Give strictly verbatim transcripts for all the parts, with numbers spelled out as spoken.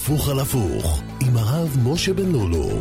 הפוך על הפוך עם הרב משה בן לולו.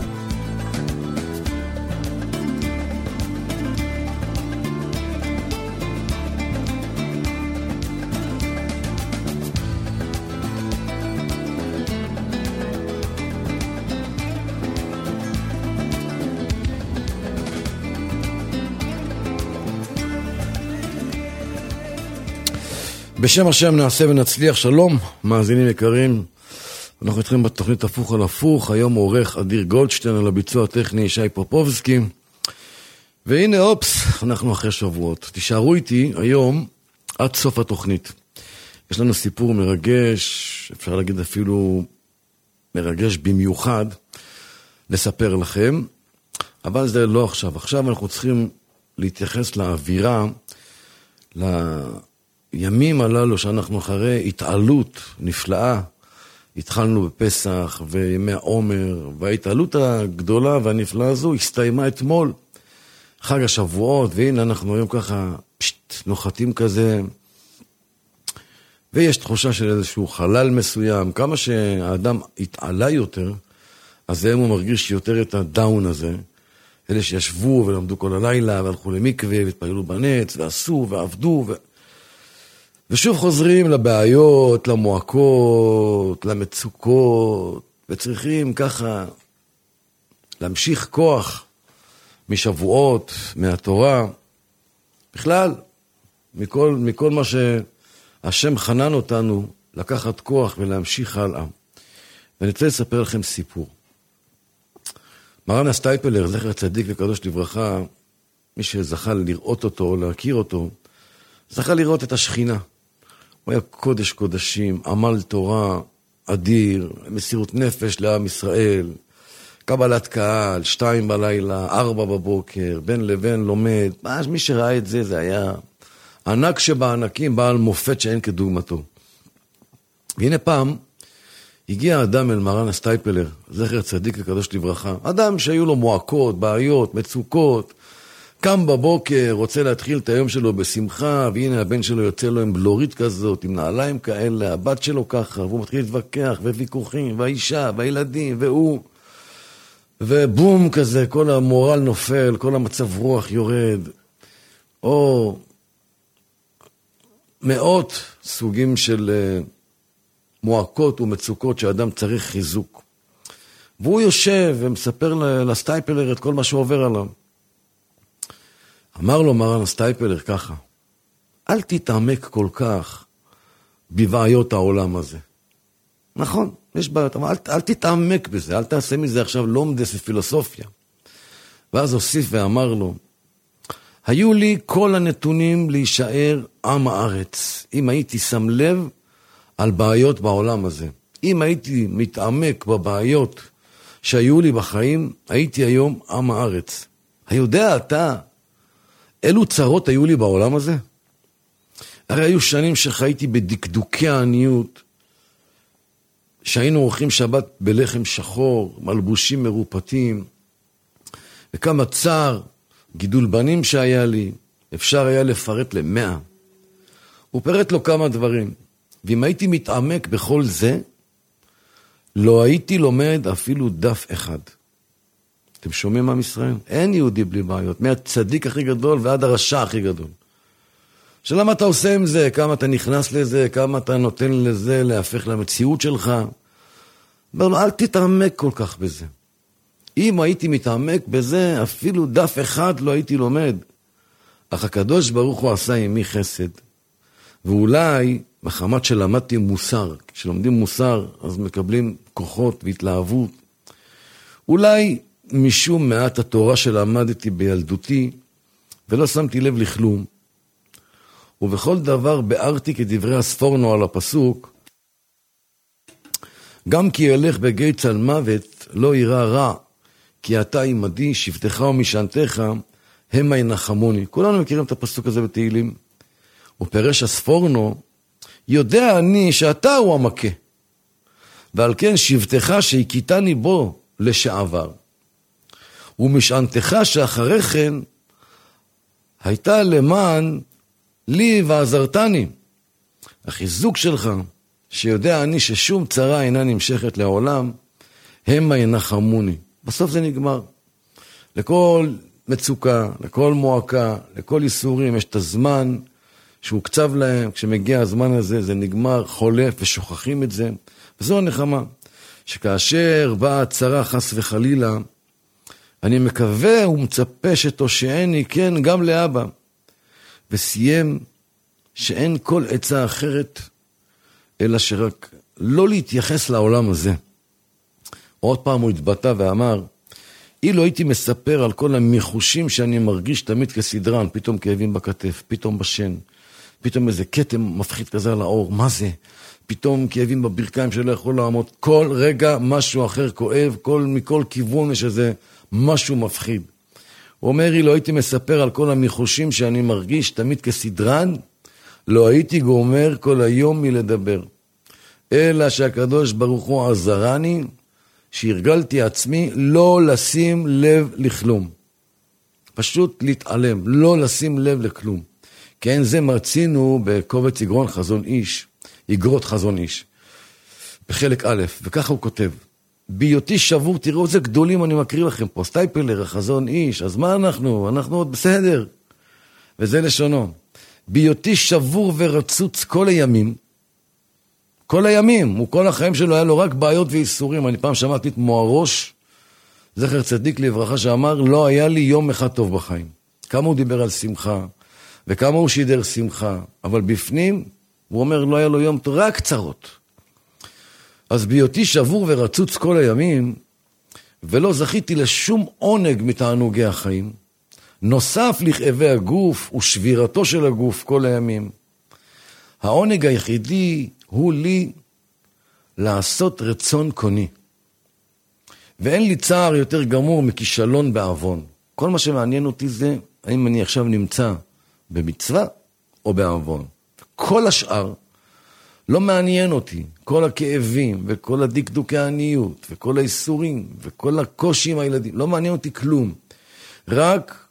בשם השם נעשה ונצליח. שלום מאזינים יקרים, אנחנו איתכם בתוכנית הפוך על הפוך. היום עורך אדיר גולדשטיין, על הביצוע הטכני שי פופובסקי. והנה אופס, אנחנו אחרי שבועות. תישארו איתי היום עד סוף התוכנית. יש לנו סיפור מרגש, אפשר להגיד אפילו מרגש במיוחד לספר לכם, אבל זה לא עכשיו. עכשיו אנחנו צריכים להתייחס לאווירה, ל... ימים הללו שאנחנו אחרי התעלות נפלאה. התחלנו בפסח וימי העומר, וההתעלות הגדולה והנפלאה הזו הסתיימה אתמול, חג השבועות, והנה אנחנו היום ככה פשט, נוחתים כזה, ויש תחושה של איזשהו חלל מסוים. כמה שהאדם התעלה יותר, אז היום הוא מרגיש יותר את הדאון הזה. אלה שישבו ולמדו כל הלילה והלכו למקווה והתפעלו בנץ ועשו ועבדו ו... ושוב חוזרים לבעיות, למועקות, למצוקות, וצריכים ככה להמשיך כוח משבועות, מהתורה, בכלל, מכל, מכל מה שהשם חנן אותנו, לקחת כוח ולהמשיך הלאה. ואני רוצה לספר לכם סיפור. מרן הסטייפלר, זכר צדיק וקדוש לברכה, מי שזכה לראות אותו, להכיר אותו, זכה לראות את השכינה. הוא היה קודש קודשים, עמל תורה אדיר, מסירות נפש לעם ישראל, קבלת קהל, שתיים בלילה, ארבע בבוקר, בין לבין לומד. מי שראה את זה, זה היה ענק שבענקים, בעל מופת שאין כדוגמתו. והנה פעם, הגיע אדם אל מרן הסטייפלר, זכר צדיק וקדוש לברכה, אדם שהיו לו מועקות, בעיות, מצוקות, קם בבוקר, רוצה להתחיל את היום שלו בשמחה, והנה הבן שלו יוצא לו עם בלורית כזאת, עם נעליים כאלה, הבת שלו ככה, והוא מתחיל להתווכח, וויכוחים, והאישה, והילדים, והוא, ובום כזה, כל המורל נופל, כל המצב רוח יורד, או מאות סוגים של מועקות ומצוקות שאדם צריך חיזוק. והוא יושב ומספר לסטייפלר את כל מה שהוא עובר עליו. אמר לו מרן הסטייפלר ככה, אל תתעמק כל כך בבעיות העולם הזה. נכון, יש בעיות, אבל אל, אל תתעמק בזה, אל תעשה מזה עכשיו לומדס ופילוסופיה. ואז הוסיף ואמר לו, היו לי כל הנתונים להישאר עם הארץ, אם הייתי שם לב על בעיות בעולם הזה. אם הייתי מתעמק בבעיות שהיו לי בחיים, הייתי היום עם הארץ. היודע אתה, אילו צרות היו לי בעולם הזה? הרי היו שנים שחייתי בדקדוקי העניות, שהיינו אורחים שבת בלחם שחור, מלבושים מרופטים, וכמה צער, גידול בנים שהיה לי, אפשר היה לפרט למאה. הוא פרט לו כמה דברים, ואם הייתי מתעמק בכל זה, לא הייתי לומד אפילו דף אחד. אתם שומעים עם ישראל? אין יהודי בלי בעיות, מהצדיק הכי גדול ועד הרשע הכי גדול. שלמה אתה עושה עם זה? כמה אתה נכנס לזה? כמה אתה נותן לזה להפך למציאות שלך? אומר לו, אל תתעמק כל כך בזה. אם הייתי מתעמק בזה, אפילו דף אחד לא הייתי לומד. אך הקדוש ברוך הוא עשה עמי חסד. ואולי, מחמת שלמדתי מוסר, כשלומדים מוסר, אז מקבלים כוחות והתלהבות. אולי משום מעט התורה שלמדתי בילדותי, ולא שמתי לב לכלום, ובכל דבר בארתי כדברי הספורנו על הפסוק, גם כי ילך בגיא צל מוות לא ירא רע, כי אתה עמדי שבטך ומשענתך המה ינחמוני. כולנו מכירים את הפסוק הזה בתהילים. ופרש הספורנו, יודע אני שאתה הוא המכה, ועל כן שבטך שהכיתני בו לשעבר. ומשענתך שאחרי כן הייתה למען לי ועזרתני. החיזוק שלך שיודע אני ששום צרה אינה נמשכת לעולם, המה ינחמוני. בסוף זה נגמר. לכל מצוקה, לכל מועקה, לכל איסורים, יש את הזמן שהוא קצב להם. כשמגיע הזמן הזה, זה נגמר, חולף ושוכחים את זה. וזו הנחמה, שכאשר באה הצרה חס וחלילה, אני מקווה ומצפה שתושעני, כן, גם לאבא. וסיים שאין כל עצה אחרת, אלא שרק לא להתייחס לעולם הזה. עוד פעם הוא התבטא ואמר, אילו הייתי מספר על כל המחושים שאני מרגיש תמיד כסדרן, פתאום כאבים בכתף, פתאום בשן, פתאום איזה קטם מפחיד כזה על האור, מה זה? פתאום כאבים בברכיים שלא יכול לעמוד, כל רגע משהו אחר כואב, כל, מכל כיוון יש איזה משהו מפחיד. הוא אומר, אילו הייתי מספר על כל המחושים שאני מרגיש תמיד כסדרן, לא הייתי גומר כל היום מלדבר. אלא שהקדוש ברוך הוא עזרני, שהרגלתי עצמי לא לשים לב לכלום. פשוט להתעלם, לא לשים לב לכלום. כי אין זה מרצינו בקובץ יגרון חזון איש, יגרות חזון איש, בחלק א', וככה הוא כותב, בהיותי שבור, תראו איזה גדולים אני מקריא לכם פה, סטייפלר, חזון איש, אז מה אנחנו? אנחנו עוד בסדר. וזה לשונו. בהיותי שבור ורצוץ כל הימים, כל הימים, הוא כל החיים שלו היה לו רק בעיות ואיסורים. אני פעם שמעתי את מוהרוש, זכר צדיק לברכה, שאמר, לא היה לי יום אחד טוב בחיים. כמה הוא דיבר על שמחה, וכמה הוא שידר שמחה, אבל בפנים, הוא אומר, לא היה לו יום טוב, רק צרות. אז בהיותי שבור ורצוץ כל הימים, ולא זכיתי לשום עונג מתענוגי החיים, נוסף לכאבי הגוף ושבירתו של הגוף כל הימים. העונג היחידי הוא לי לעשות רצון קוני. ואין לי צער יותר גמור מכישלון בעוון. כל מה שמעניין אותי זה, האם אני עכשיו נמצא במצווה או בעוון. כל השאר לא מעניין אותי. כל הכאבים וכל הדקדוקי העניות וכל האיסורים וכל הקושי עם הילדים. לא מעניין אותי כלום. רק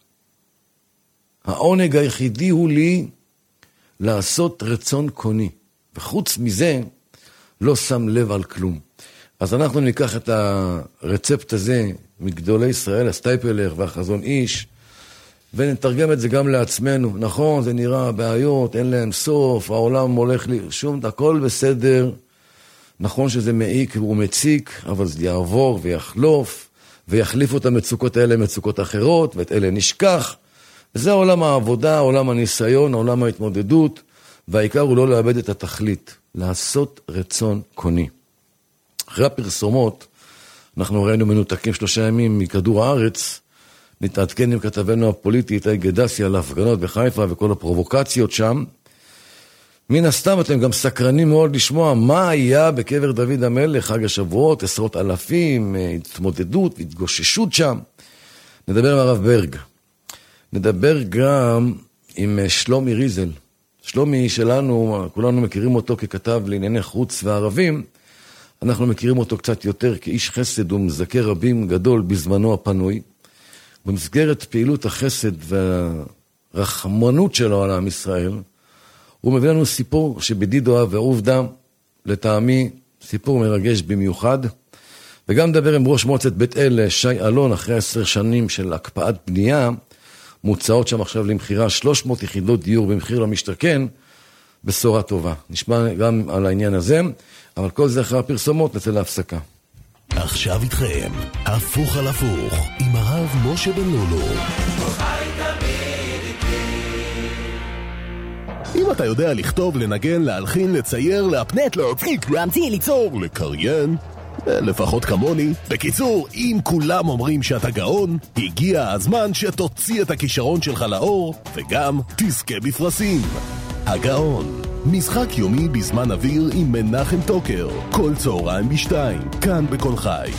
העונג היחידי הוא לי לעשות רצון קוני. וחוץ מזה, לא שם לב על כלום. אז אנחנו ניקח את הרצפט הזה מגדולי ישראל, הסטייפלר והחזון איש, ונתרגם את זה גם לעצמנו. נכון, זה נראה בעיות, אין להם סוף, העולם הולך לי, שום, הכל בסדר. נכון שזה מעיק ומציק, אבל זה יעבור ויחלוף, ויחליפו את המצוקות האלה מצוקות אחרות, ואת אלה נשכח. וזה עולם העבודה, עולם הניסיון, עולם ההתמודדות, והעיקר הוא לא לאבד את התכלית, לעשות רצון קוני. אחרי הפרסומות, אנחנו ראינו מנותקים שלושה ימים מכדור הארץ, נתעדכן עם כתבנו הפוליטי, איתי גדסי, על ההפגנות בחיפה וכל הפרובוקציות שם. מן הסתם אתם גם סקרנים מאוד לשמוע מה היה בקבר דוד המלך, חג השבועות, עשרות אלפים, התמודדות, התגוששות שם. נדבר עם הרב ברג. נדבר גם עם שלומי ריזל. שלומי שלנו, כולנו מכירים אותו ככתב לענייני חוץ וערבים, אנחנו מכירים אותו קצת יותר כאיש חסד ומזכר רבים גדול בזמנו הפנוי. במסגרת פעילות החסד והרחמנות שלו על עם ישראל, הוא מביא לנו סיפור שבדידו ועובדה, לטעמי סיפור מרגש במיוחד, וגם מדבר עם ראש מועצת בית אל, שי אלון, אחרי עשר שנים של הקפאת בנייה, מוצאות שם עכשיו למחירה שלוש מאות יחידות דיור במחיר למשתכן, בשורה טובה. נשמע גם על העניין הזה, אבל כל זה אחרי הפרסומות, נצא להפסקה. עכשיו איתכם, הפוך על הפוך, עם הרב משה בן לולו. אם אתה יודע לכתוב, לנגן, להלחין, לצייר, להפנט, להפיק, להמציא, ליצור, לקריין, לפחות כמוני. בקיצור, אם כולם אומרים שאתה גאון, הגיע הזמן שתוציא את הכישרון שלך לאור, וגם תזכה בפרסים. הגאון, משחק יומי בזמן אוויר עם מנחם טוקר, כל צהריים בשתיים, כאן בכל חי.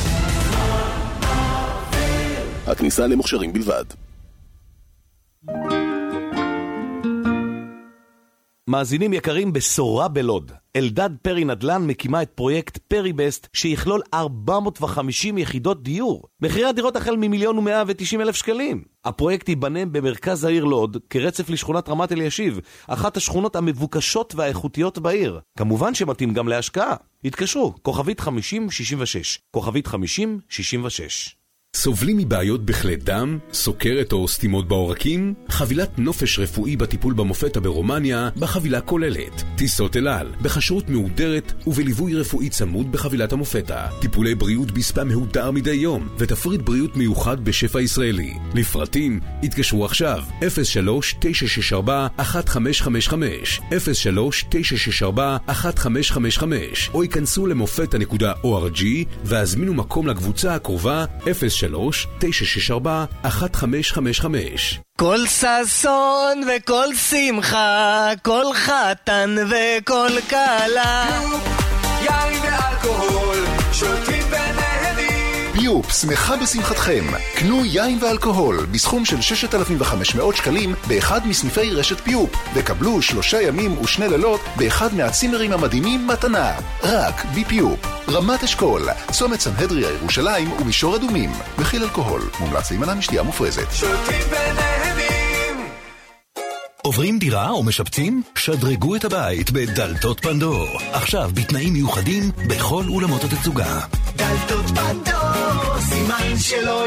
הכניסה למוכשרים בלבד. מאזינים יקרים, בשורה בלוד. אלדד פרי נדל"ן מקימה את פרויקט פרי בסט, שיכלול ארבע מאות וחמישים יחידות דיור. מחירי הדירות החל ממיליון ומאה ותשעים אלף שקלים. הפרויקט ייבנה במרכז העיר לוד, כרצף לשכונת רמת אלישיב, אחת השכונות המבוקשות והאיכותיות בעיר. כמובן שמתאים גם להשקעה. התקשרו, כוכבית חמישים שישים ושש, כוכבית חמישים שישים ושש. סובלים מבעיות בכלי דם, סוכרת או סתימות בעורקים? חבילת נופש רפואי בטיפול במופתא ברומניה בחבילה כוללת. טיסות אל על, בכשרות מהודרת ובליווי רפואי צמוד בחבילת המופתא. טיפולי בריאות בספה מהודר מדי יום ותפריט בריאות מיוחד בשפע ישראלי. לפרטים, התקשרו עכשיו אפס שלוש תשע שש ארבע אחת חמש חמש חמש אפס שלוש תשע שש ארבע אחת חמש חמש חמש או ייכנסו למופתא נקודה או אר ג'י והזמינו מקום לקבוצה הקרובה אפס שלוש תשע שש ארבע אחת חמש חמש חמש. כל ששון וכל שמחה, כל חתן וכל כלה, יין ואלכוהול, שותים ונהנים. ביופ, שמחה בשמחתכם. קנו יין ואלכוהול בסכום של שישת אלפים וחמש מאות שקלים באחד מסניפי רשת ביופ, וקבלו שלושה ימים ושני לילות באחד מהצימרים המדהימים מתנה. רק בביופ. רמת אשכול, צומת סנהדריה ירושלים ומישור אדומים. מכיל אלכוהול, מומלץ להימנע משתייה מופרזת. שותים ונהנים. עוברים דירה או משפצים? שדרגו את הבית בדלתות פנדור. עכשיו בתנאים מיוחדים בכל אולמות התצוגה. דלתות פנדור, סימן שלא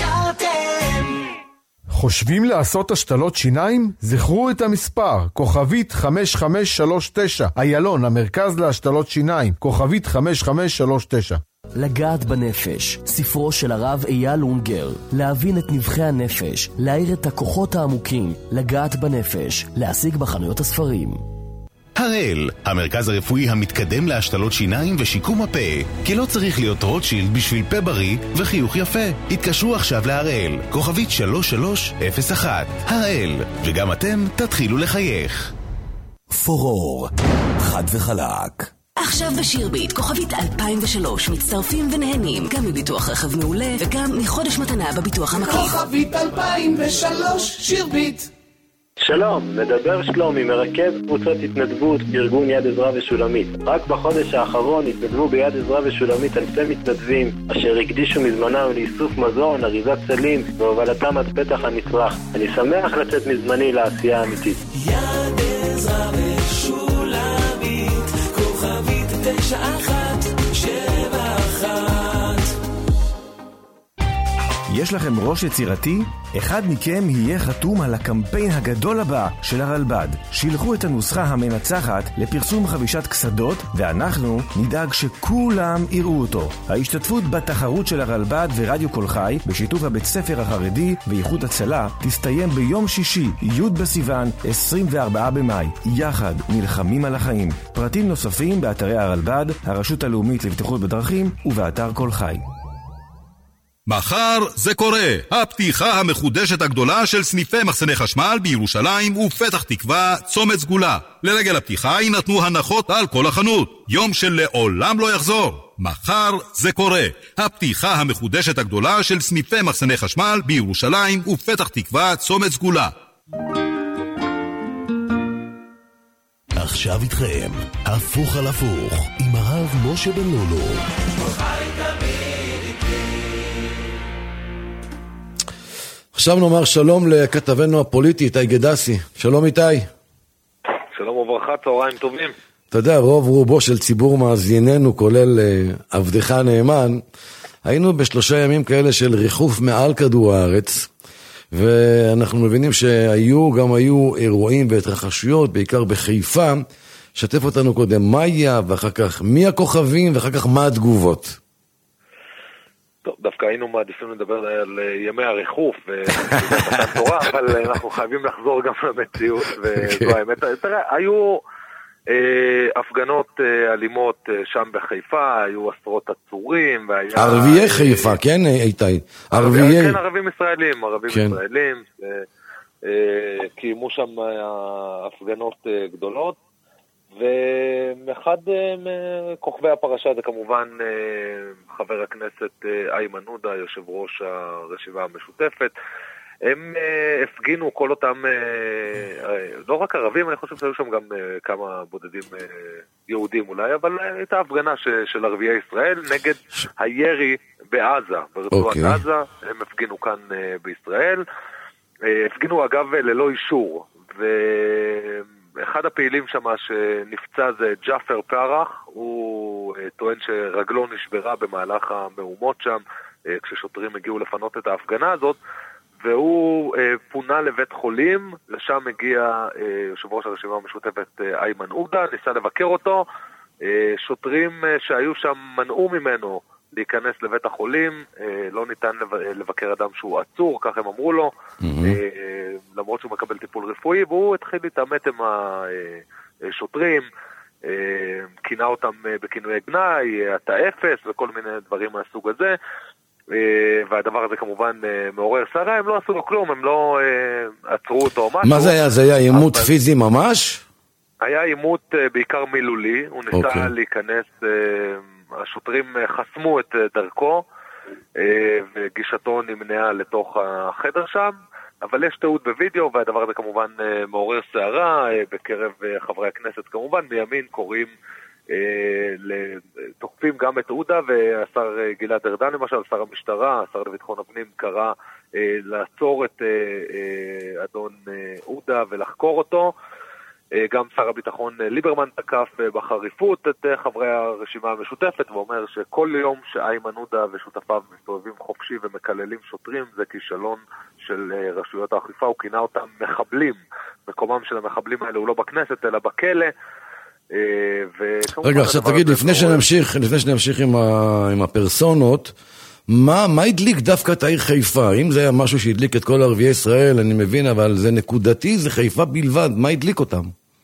התפשרתם. חושבים לעשות השתלות שיניים? זכרו את המספר, כוכבית חמש חמש שלוש תשע, איילון, המרכז להשתלות שיניים, כוכבית חמש חמש שלוש תשע. לגעת בנפש, ספרו של הרב אייל אונגר, להבין את נבחי הנפש, להאיר את הכוחות העמוקים, לגעת בנפש, להשיג בחנויות הספרים. הראל, המרכז הרפואי המתקדם להשתלות שיניים ושיקום הפה, כי לא צריך להיות רוטשילד בשביל פה בריא וחיוך יפה. התקשרו עכשיו להראל, כוכבית שלוש שלוש אפס אחת. הראל, וגם אתם תתחילו לחייך. פורור, חד וחלק. עכשיו בשירביט, כוכבית אלפיים ושלוש, מצטרפים ונהנים גם מביטוח רכב מעולה וגם מחודש מתנה בביטוח המקיף. כוכבית אלפיים ושלוש, שירביט. שלום, מדבר שלומי, מרכז קבוצות התנדבות ארגון יד עזרא ושולמית. רק בחודש האחרון התנדבו ביד עזרא ושולמית אלפי מתנדבים אשר הקדישו מזמנם לאיסוף מזון, אריזת סלים והובלתם עד פתח הנצרך. אני שמח לצאת מזמני לעשייה האמיתית. יד עזרא ושולמית, כוכבית תשע אחת שבע אחת. יש לכם ראש יצירתי? אחד מכם יהיה חתום על הקמפיין הגדול הבא של הרלב"ד. שילחו את הנוסחה המנצחת לפרסום חבישת קסדות, ואנחנו נדאג שכולם יראו אותו. ההשתתפות בתחרות של הרלב"ד ורדיו כל חי, בשיתוף הבית ספר החרדי ואיחוד הצלה, תסתיים ביום שישי, י' בסיוון, עשרים וארבעה במאי. יחד נלחמים על החיים. פרטים נוספים באתרי הרלב"ד, הרשות הלאומית לבטיחות בדרכים ובאתר כל חי. מחר זה קורה, הפתיחה המחודשת הגדולה של סניפי מחסני חשמל בירושלים ופתח תקווה, צומת סגולה. לרגל הפתיחה יינתנו הנחות על כל החנות, יום שלעולם לא יחזור. מחר זה קורה, הפתיחה המחודשת הגדולה של סניפי מחסני חשמל בירושלים ופתח תקווה, צומת סגולה. עכשיו איתכם, הפוך על הפוך, עם הרב משה בן לולו. עכשיו נאמר שלום לכתבנו הפוליטי, איתי גדסי. שלום איתי. שלום וברכה, צהריים טובים. אתה יודע, רוב רובו של ציבור מאזיננו, כולל עבדך הנאמן, היינו בשלושה ימים כאלה של ריחוף מעל כדור הארץ, ואנחנו מבינים שהיו, גם היו אירועים והתרחשויות, בעיקר בחיפה. שתף אותנו קודם מה היה, ואחר כך מי הכוכבים, ואחר כך מה התגובות. טוב, דווקא היינו מעדיפים לדבר על ימי הריחוף ומתן תורה, אבל אנחנו חייבים לחזור גם למציאות, וזו האמת. תראה, היו הפגנות אלימות שם בחיפה, היו עשרות עצורים. ערביי חיפה, כן איתי? כן, ערבים ישראלים, ערבים ישראלים, קיימו שם הפגנות גדולות, ואחד מכוכבי הפרשה זה כמובן חבר הכנסת איימן עודה, יושב ראש הרשימה המשותפת. הם uh, הפגינו כל אותם, uh, uh, לא רק ערבים, אני חושב שהיו שם גם uh, כמה בודדים uh, יהודים אולי, אבל uh, הייתה הפגנה ש, של ערביי ישראל נגד ש... הירי בעזה, ברצועת okay. עזה, הם הפגינו כאן uh, בישראל, uh, הפגינו אגב ללא אישור, ואחד הפעילים שם שנפצע זה ג'אפר פרח, הוא uh, טוען שרגלו נשברה במהלך המהומות שם, uh, כששוטרים הגיעו לפנות את ההפגנה הזאת, והוא אה, פונה לבית חולים, לשם הגיע אה, יושב ראש הרשימה המשותפת אה, איימן עודה, ניסה לבקר אותו, אה, שוטרים אה, שהיו שם מנעו ממנו להיכנס לבית החולים, אה, לא ניתן לבקר אדם שהוא עצור, כך הם אמרו לו, mm-hmm. אה, למרות שהוא מקבל טיפול רפואי, והוא התחיל להתעמת עם השוטרים, אה, כינה אותם בכינויי גנאי, אתה אפס וכל מיני דברים מהסוג הזה, והדבר הזה כמובן מעורר סערה, הם לא עשו לו כלום, הם לא עצרו אותו או משהו. מה זה היה? זה היה עימות פיזי ממש? היה עימות בעיקר מילולי, הוא ניסה להיכנס, השוטרים חסמו את דרכו, וגישתו נמנעה לתוך החדר שם, אבל יש תיעוד בווידאו, והדבר הזה כמובן מעורר סערה, בקרב חברי הכנסת כמובן, מימין קוראים, תוקפים גם את עודה, והשר גלעד ארדן למשל, שר המשטרה, השר לביטחון הפנים קרא לעצור את אדון עודה ולחקור אותו, גם שר הביטחון ליברמן תקף בחריפות את חברי הרשימה המשותפת, ואומר שכל יום שאיימן עודה ושותפיו מסתובבים חופשי ומקללים שוטרים זה כישלון של רשויות האכיפה, הוא כינה אותם מחבלים, מקומם של המחבלים האלה הוא לא בכנסת אלא בכלא. רגע, עכשיו תגיד, לפני שנמשיך, לפני שנמשיך עם, ה, עם הפרסונות, מה, מה הדליק דווקא את העיר חיפה? אם זה היה משהו שהדליק את כל ערביי ישראל, אני מבין, אבל זה נקודתי, זה חיפה בלבד, מה הדליק אותם?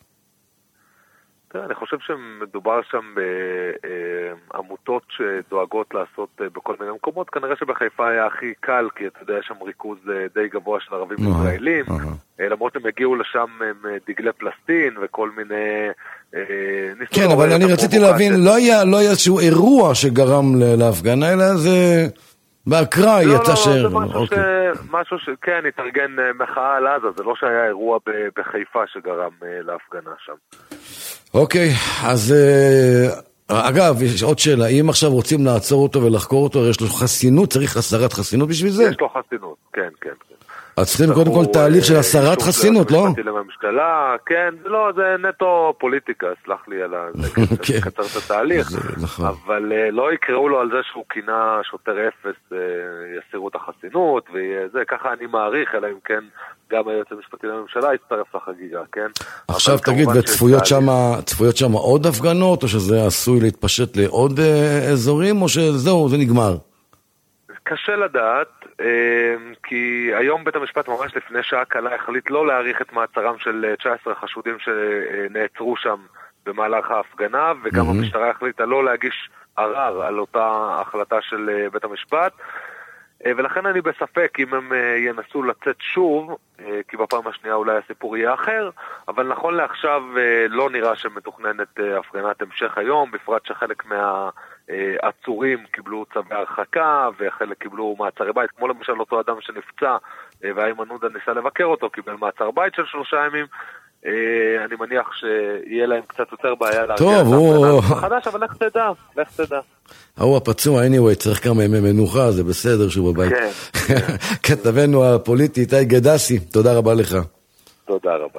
אני חושב שמדובר שם בעמותות שדואגות לעשות בכל מיני מקומות, כנראה שבחיפה היה הכי קל, כי אתה יודע, יש שם ריכוז די גבוה של ערבים ישראלים, למרות הם הגיעו לשם דגלי פלסטין וכל מיני... כן, אבל אני רציתי להבין, לא היה איזשהו אירוע שגרם להפגנה, אלא זה בהקרא יצא ש... לא, לא, זה משהו ש... כן, התארגן מחאה על עזה, זה לא שהיה אירוע בחיפה שגרם להפגנה שם. אוקיי, אז אגב, יש עוד שאלה, אם עכשיו רוצים לעצור אותו ולחקור אותו, יש לו חסינות, צריך הסרת חסינות בשביל זה? יש לו חסינות, כן, כן. אז צריכים קודם כל תהליך של הסרת חסינות, לא? לממשלה, כן, לא, זה נטו פוליטיקה, סלח לי על זה, קצר את התהליך, אבל לא יקראו לו על זה שהוא כינה שוטר אפס, יסירו את החסינות, וזה, ככה אני מעריך, אלא אם כן גם היועץ המשפטי לממשלה יצטרף לחגיגה, כן? עכשיו תגיד, וצפויות שם עוד הפגנות, או שזה עשוי להתפשט לעוד אזורים, או שזהו, זה נגמר? קשה לדעת, כי היום בית המשפט ממש לפני שעה קלה החליט לא להאריך את מעצרם של תשע עשרה חשודים שנעצרו שם במהלך ההפגנה, וגם המשטרה החליטה לא להגיש ערר על אותה החלטה של בית המשפט, ולכן אני בספק אם הם ינסו לצאת שוב, כי בפעם השנייה אולי הסיפור יהיה אחר, אבל נכון לעכשיו לא נראה שמתוכננת הפגנת המשך היום, בפרט שחלק מהעצורים קיבלו צווי הרחקה, וחלק קיבלו מעצרי בית, כמו למשל אותו אדם שנפצע, ואיימן עודה ניסה לבקר אותו, קיבל מעצר בית של שלושה ימים, אני מניח שיהיה להם קצת יותר בעיה להרגיע את ההפגנה מחדש, אבל לך תדע, לך תדע. הוא הפצוע, anyway, צריך כמה ימי מנוחה, זה בסדר שהוא בבית. כן. כתבנו הפוליטי, איתי גדסי, תודה רבה לך. תודה רבה.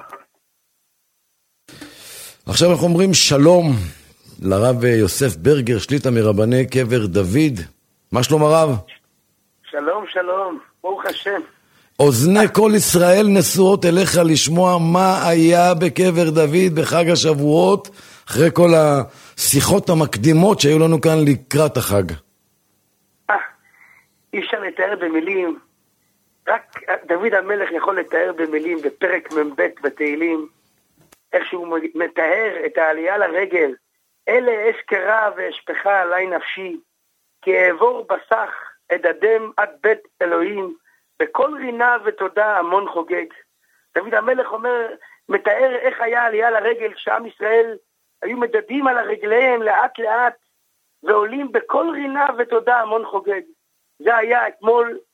עכשיו אנחנו אומרים שלום לרב יוסף ברגר, שליטה מרבני קבר דוד. מה שלום הרב? שלום, שלום, ברוך השם. אוזני כל ישראל נשואות אליך לשמוע מה היה בקבר דוד בחג השבועות, אחרי כל השיחות המקדימות שהיו לנו כאן לקראת החג. אה, אי אפשר לתאר במילים, רק דוד המלך יכול לתאר במילים בפרק מב' בתהילים, איך שהוא מתאר את העלייה לרגל, אלה אשכרה ואשפחה עלי נפשי, כי אעבור בסך אדדם עד בית אלוהים, בכל רינה ותודה המון חוגג. דוד המלך אומר, מתאר איך היה עלייה לרגל כשעם ישראל היו מדדים על הרגליהם לאט לאט, ועולים בכל רינה ותודה המון חוגג. זה היה אתמול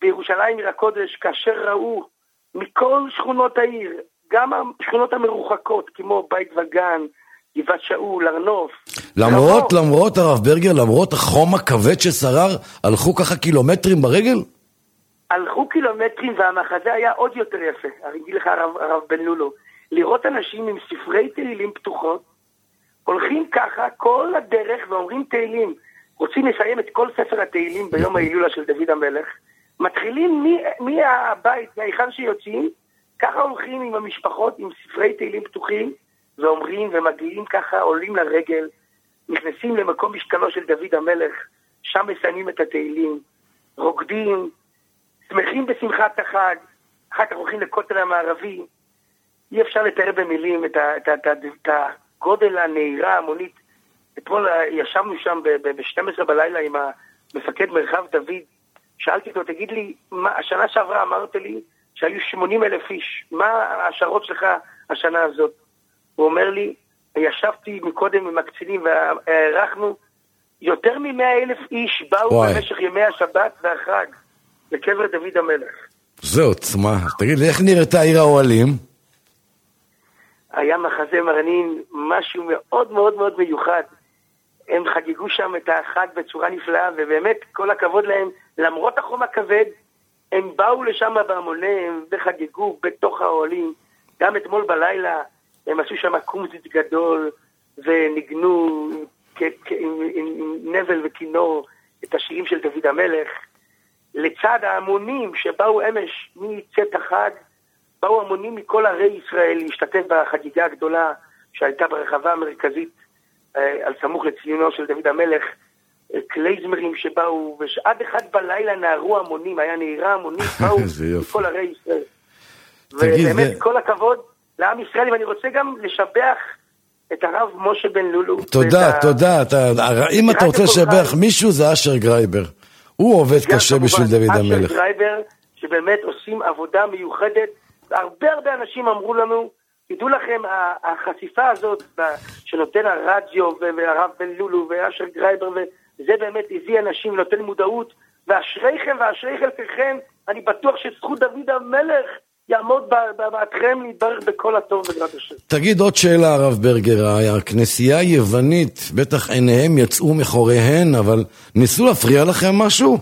בירושלים עיר הקודש, כאשר ראו מכל שכונות העיר, גם השכונות המרוחקות, כמו בית וגן, גבעת שאול, ארנוף. למרות, למרות הרב ברגר, למרות החום הכבד ששרר, הלכו ככה קילומטרים ברגל? הלכו קילומטרים, והמחזה היה עוד יותר יפה. אני אגיד לך הרב, הרב בן לולו, לראות אנשים עם ספרי תהילים פתוחות, הולכים ככה כל הדרך ואומרים תהילים, רוצים לסיים את כל ספר התהילים ביום ההילולה של דוד המלך, מתחילים מהבית, מהיכן שיוצאים, ככה הולכים עם המשפחות, עם ספרי תהילים פתוחים, ואומרים ומגיעים ככה, עולים לרגל, נכנסים למקום משכנו של דוד המלך, שם מסיימים את התהילים, רוקדים, שמחים בשמחת החג, אחר כך הולכים לכותל המערבי, אי אפשר לתאר במילים את, ה, את, ה, את, ה, את הגודל הנהירה המונית. אתמול ישבנו שם ב-שתים עשרה בלילה עם המפקד מרחב דוד, שאלתי אותו, תגיד לי, מה, השנה שעברה אמרת לי שהיו שמונים אלף איש, מה ההשערות שלך השנה הזאת? הוא אומר לי, ישבתי מקודם עם הקצינים והערכנו, יותר מ-מאה אלף איש באו וואי. במשך ימי השבת והחג לקבר דוד המלך. זה עוצמה. תגיד לי, איך נראתה עיר האוהלים? היה מחזה מרנין, משהו מאוד מאוד מאוד מיוחד. הם חגיגו שם את החג בצורה נפלאה, ובאמת כל הכבוד להם, למרות החום הכבד, הם באו לשם בהמוניהם וחגגו בתוך האוהלים. גם אתמול בלילה הם עשו שם קומזית גדול, וניגנו עם נבל וכינור את השירים של דוד המלך. לצד ההמונים שבאו אמש מצאת החג, באו המונים מכל ערי ישראל להשתתף בחגיגה הגדולה שהייתה ברחבה המרכזית על סמוך לציונו של דוד המלך, קלייזמרים שבאו, ועד אחד בלילה נערו המונים, היה נעירה המונים, באו מכל ערי ישראל. ובאמת זה... כל הכבוד לעם ישראל, ואני רוצה גם לשבח את הרב משה בן לולו. תודה, ואת... תודה. אתה... אם אתה רוצה לשבח מישהו זה אשר גרייבר. הוא עובד קשה בשביל דוד המלך. אשר גרייבר, שבאמת עושים עבודה מיוחדת. הרבה הרבה אנשים אמרו לנו, תדעו לכם, החשיפה הזאת שנותן הרדיו והרב בן לולו ואשר גרייבר, וזה באמת הביא אנשים ונותן מודעות, ואשריכם ואשרי חלקכם, אני בטוח שזכות דוד המלך יעמוד בעדכם להתברך בכל הטוב בעזרת השם. תגיד עוד שאלה הרב ברגר, הכנסייה היוונית, בטח עיניהם יצאו מחוריהן, אבל ניסו להפריע לכם משהו?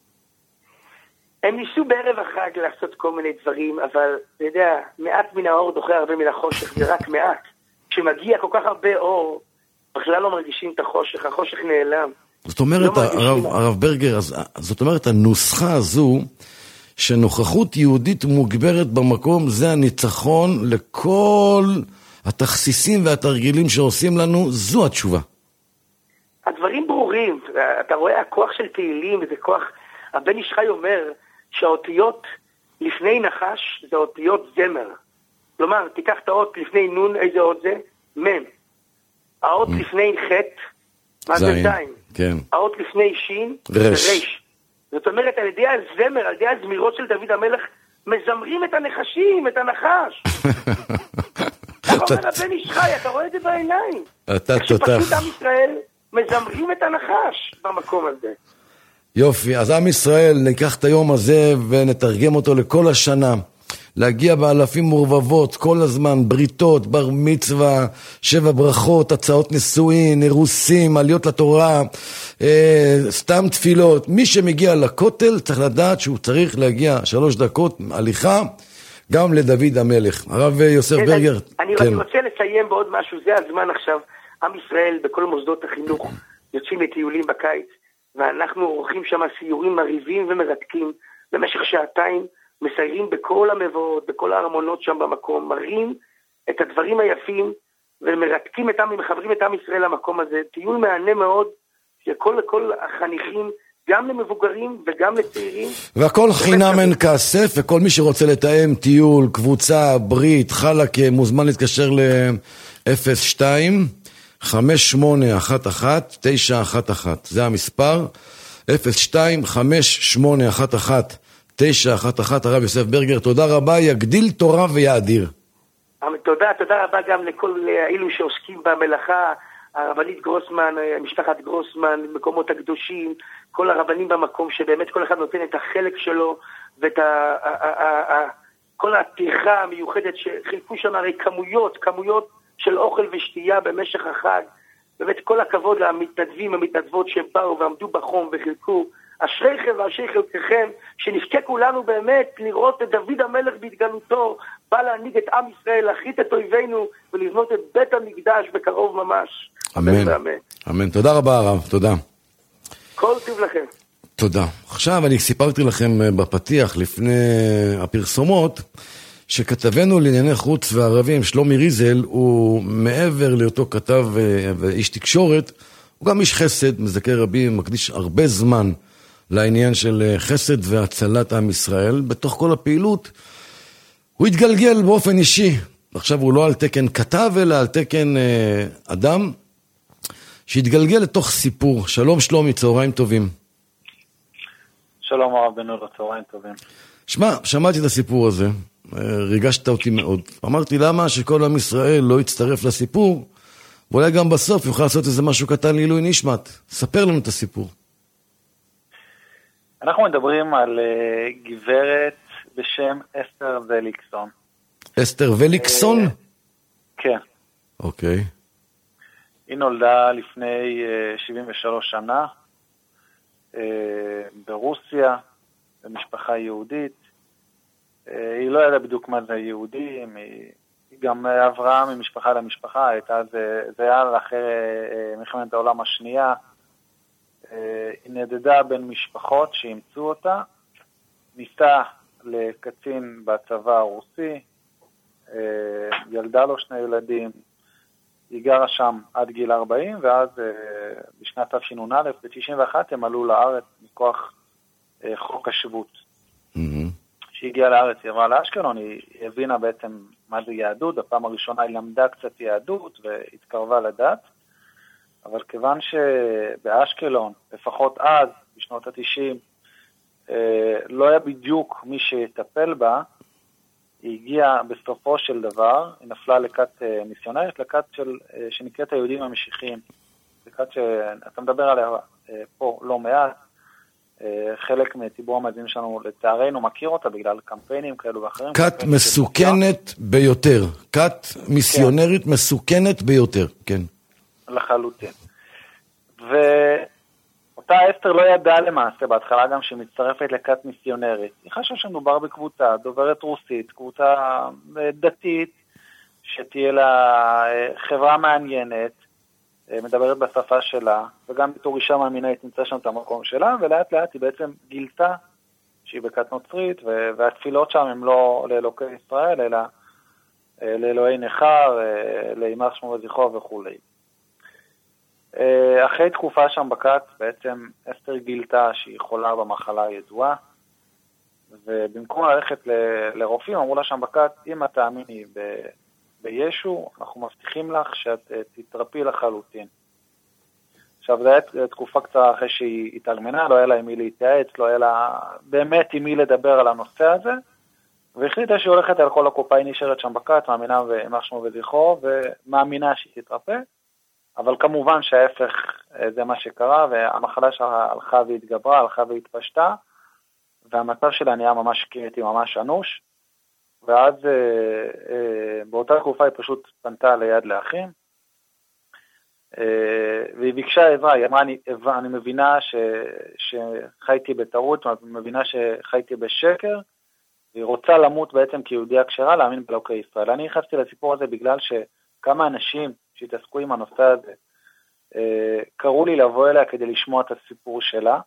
הם ניסו בערב החג לעשות כל מיני דברים, אבל אתה יודע, מעט מן האור דוחה הרבה מן החושך, זה רק מעט. כשמגיע כל כך הרבה אור, בכלל לא מרגישים את החושך, החושך נעלם. זאת אומרת, לא הרב, הרב ברגר, זאת אומרת, הנוסחה הזו, שנוכחות יהודית מוגברת במקום, זה הניצחון לכל התכסיסים והתרגילים שעושים לנו, זו התשובה. הדברים ברורים, אתה רואה, הכוח של תהילים, זה כוח, הבן איש חי אומר, שהאותיות לפני נחש זה אותיות זמר. כלומר, תיקח את האות לפני נון, איזה אות זה? מן. האות לפני חטא, מה זה זין? כן. האות לפני שין, רש. זה רש. זאת אומרת, על ידי הזמר, על ידי הזמירות של דוד המלך, מזמרים את הנחשים, את הנחש. אתה אומר, הבן איש חי, אתה רואה את זה בעיניים. אתה תותח. שפשוט עם ישראל מזמרים את הנחש במקום הזה. יופי, אז עם ישראל ניקח את היום הזה ונתרגם אותו לכל השנה, להגיע באלפים מורבבות כל הזמן, בריתות, בר מצווה, שבע ברכות, הצעות נישואין, אירוסים, עליות לתורה, אה, סתם תפילות. מי שמגיע לכותל צריך לדעת שהוא צריך להגיע שלוש דקות הליכה גם לדוד המלך. הרב יוסף כן, ברגר. אני, כן. אני רוצה לסיים בעוד משהו, זה הזמן עכשיו, עם ישראל בכל מוסדות החינוך יוצאים לטיולים בקיץ, ואנחנו עורכים שם סיורים מריבים ומרתקים במשך שעתיים, מסיירים בכל המבואות, בכל הארמונות שם במקום, מראים את הדברים היפים ומרתקים את עם, מחברים את עם ישראל למקום הזה. טיול מענה מאוד שכל כל החניכים, גם למבוגרים וגם לצעירים. והכל חינם אין כסף, וכל מי שרוצה לתאם טיול, קבוצה, ברית, חלק, מוזמן להתקשר ל-אפס שתיים חמש שמונה אחת אחת תשע אחת אחת. זה המספר, אפס שתיים חמש שמונה אחת אחת תשע אחת אחת. הרב יוסף ברגר, תודה רבה, יגדיל תורה ויאדיר. תודה, תודה רבה גם לכל אלו שעוסקים במלאכה הרבנית גרוסמן, משפחת גרוסמן, מקומות הקדושים, כל הרבנים במקום שבאמת כל אחד נותן את החלק שלו, ואת ה, ה, ה, ה, ה, כל הטרחה המיוחדת שחילקו שם הרי כמויות, כמויות של אוכל ושתייה במשך החג. באמת כל הכבוד למתנדבים, המתנדבות שבאו ועמדו בחום וחילקו. אשריכם ואשרי חלקכם, שנזכה כולנו באמת לראות את דוד המלך בהתגלותו, בא להנהיג את עם ישראל, להכרית את אויבינו ולבנות את בית המקדש בקרוב ממש. אמן. אמן. תודה רבה הרב, תודה. כל טוב לכם. תודה. עכשיו אני סיפרתי לכם בפתיח לפני הפרסומות, שכתבנו לענייני חוץ וערבים, שלומי ריזל, הוא מעבר לאותו כתב ואיש תקשורת, הוא גם איש חסד, מזכר רבים, מקדיש הרבה זמן לעניין של חסד והצלת עם ישראל. בתוך כל הפעילות הוא התגלגל באופן אישי, עכשיו הוא לא על תקן כתב אלא על תקן אה, אדם שהתגלגל לתוך סיפור. שלום שלומי, צהריים טובים. שלום הרב בן אור, צהריים טובים. שמע, שמעתי את הסיפור הזה, ריגשת אותי מאוד. אמרתי למה שכל עם ישראל לא יצטרף לסיפור, ואולי גם בסוף יוכל לעשות איזה משהו קטן לעילוי נשמת. ספר לנו את הסיפור. אנחנו מדברים על uh, גברת בשם אסתר וליקסון. אסתר וליקסון? Uh, כן. אוקיי. Okay. היא נולדה לפני uh, שבעים ושלוש שנה, uh, ברוסיה, במשפחה יהודית. Uh, היא לא ידעה בדיוק מה זה יהודים, היא, היא גם עברה ממשפחה למשפחה, הייתה זה, זה היה לאחר uh, מלחמת העולם השנייה, היא נדדה בין משפחות שאימצו אותה, ניסה לקצין בצבא הרוסי, ילדה לו שני ילדים, היא גרה שם עד גיל ארבעים, ואז בשנת תשנ"א, ב-תשעים ואחת, הם עלו לארץ מכוח חוק השבות. כשהגיעה לארץ, היא עברה לאשקלון, היא הבינה בעצם מה זה יהדות, בפעם הראשונה היא למדה קצת יהדות והתקרבה לדת, אבל כיוון שבאשקלון, לפחות אז, בשנות ה-תשעים, לא היה בדיוק מי שיטפל בה, היא הגיעה בסופו של דבר, היא נפלה לכת מיסיונרית, לכת של, שנקראת היהודים המשיחיים. לכת שאתה מדבר עליה פה לא מעט, חלק מציבור המאזינים שלנו לצערנו מכיר אותה בגלל קמפיינים כאלו ואחרים. כת מסוכנת ביותר, כת מיסיונרית מסוכנת ביותר, כן. לחלוטין. ואותה אסתר לא ידעה למעשה בהתחלה גם שהיא מצטרפת לכת מיסיונרית. היא חשבה שמדובר בקבוצה דוברת רוסית, קבוצה דתית, שתהיה לה חברה מעניינת, מדברת בשפה שלה, וגם בתור אישה מאמינה היא תמצא שם את המקום שלה, ולאט לאט היא בעצם גילתה שהיא בכת נוצרית, והתפילות שם הם לא לאלוקי ישראל, אלא לאלוהי נחר, לאמר שמו וזכרו וכו'. אחרי תקופה שם בכת, בעצם אסתר גילתה שהיא חולה במחלה הידועה, ובמקום ללכת ל- לרופאים, אמרו לה שם בכת, אם את תאמיני ב- בישו, אנחנו מבטיחים לך שאת תתרפי לחלוטין. עכשיו, זו הייתה תקופה קצרה אחרי שהיא התאלמנה, לא היה לה עם מי להתייעץ, לא היה לה באמת עם מי לדבר על הנושא הזה, והחליטה שהיא הולכת על כל הקופה, היא נשארת שם בכת, מאמינה ואמר שמו וזכרו, ומאמינה שהיא תתרפא, אבל כמובן שההפך זה מה שקרה, והמחלה שלה הלכה והתגברה, הלכה והתפשטה, והמצב שלה נהיה ממש קריטי, ממש אנוש, ואז באותה תקופה היא פשוט פנתה ליד לאחים, והיא ביקשה עזרה, היא אמרה, אני, אני מבינה ש, שחייתי בטעות, אני מבינה שחייתי בשקר, והיא רוצה למות בעצם כיהודיה כשרה, להאמין באלוקי ישראל. אני נכנסתי לסיפור הזה בגלל שכמה אנשים שהתעסקו עם הנושא הזה, קראו לי לבוא אליה כדי לשמוע את הסיפור שלה.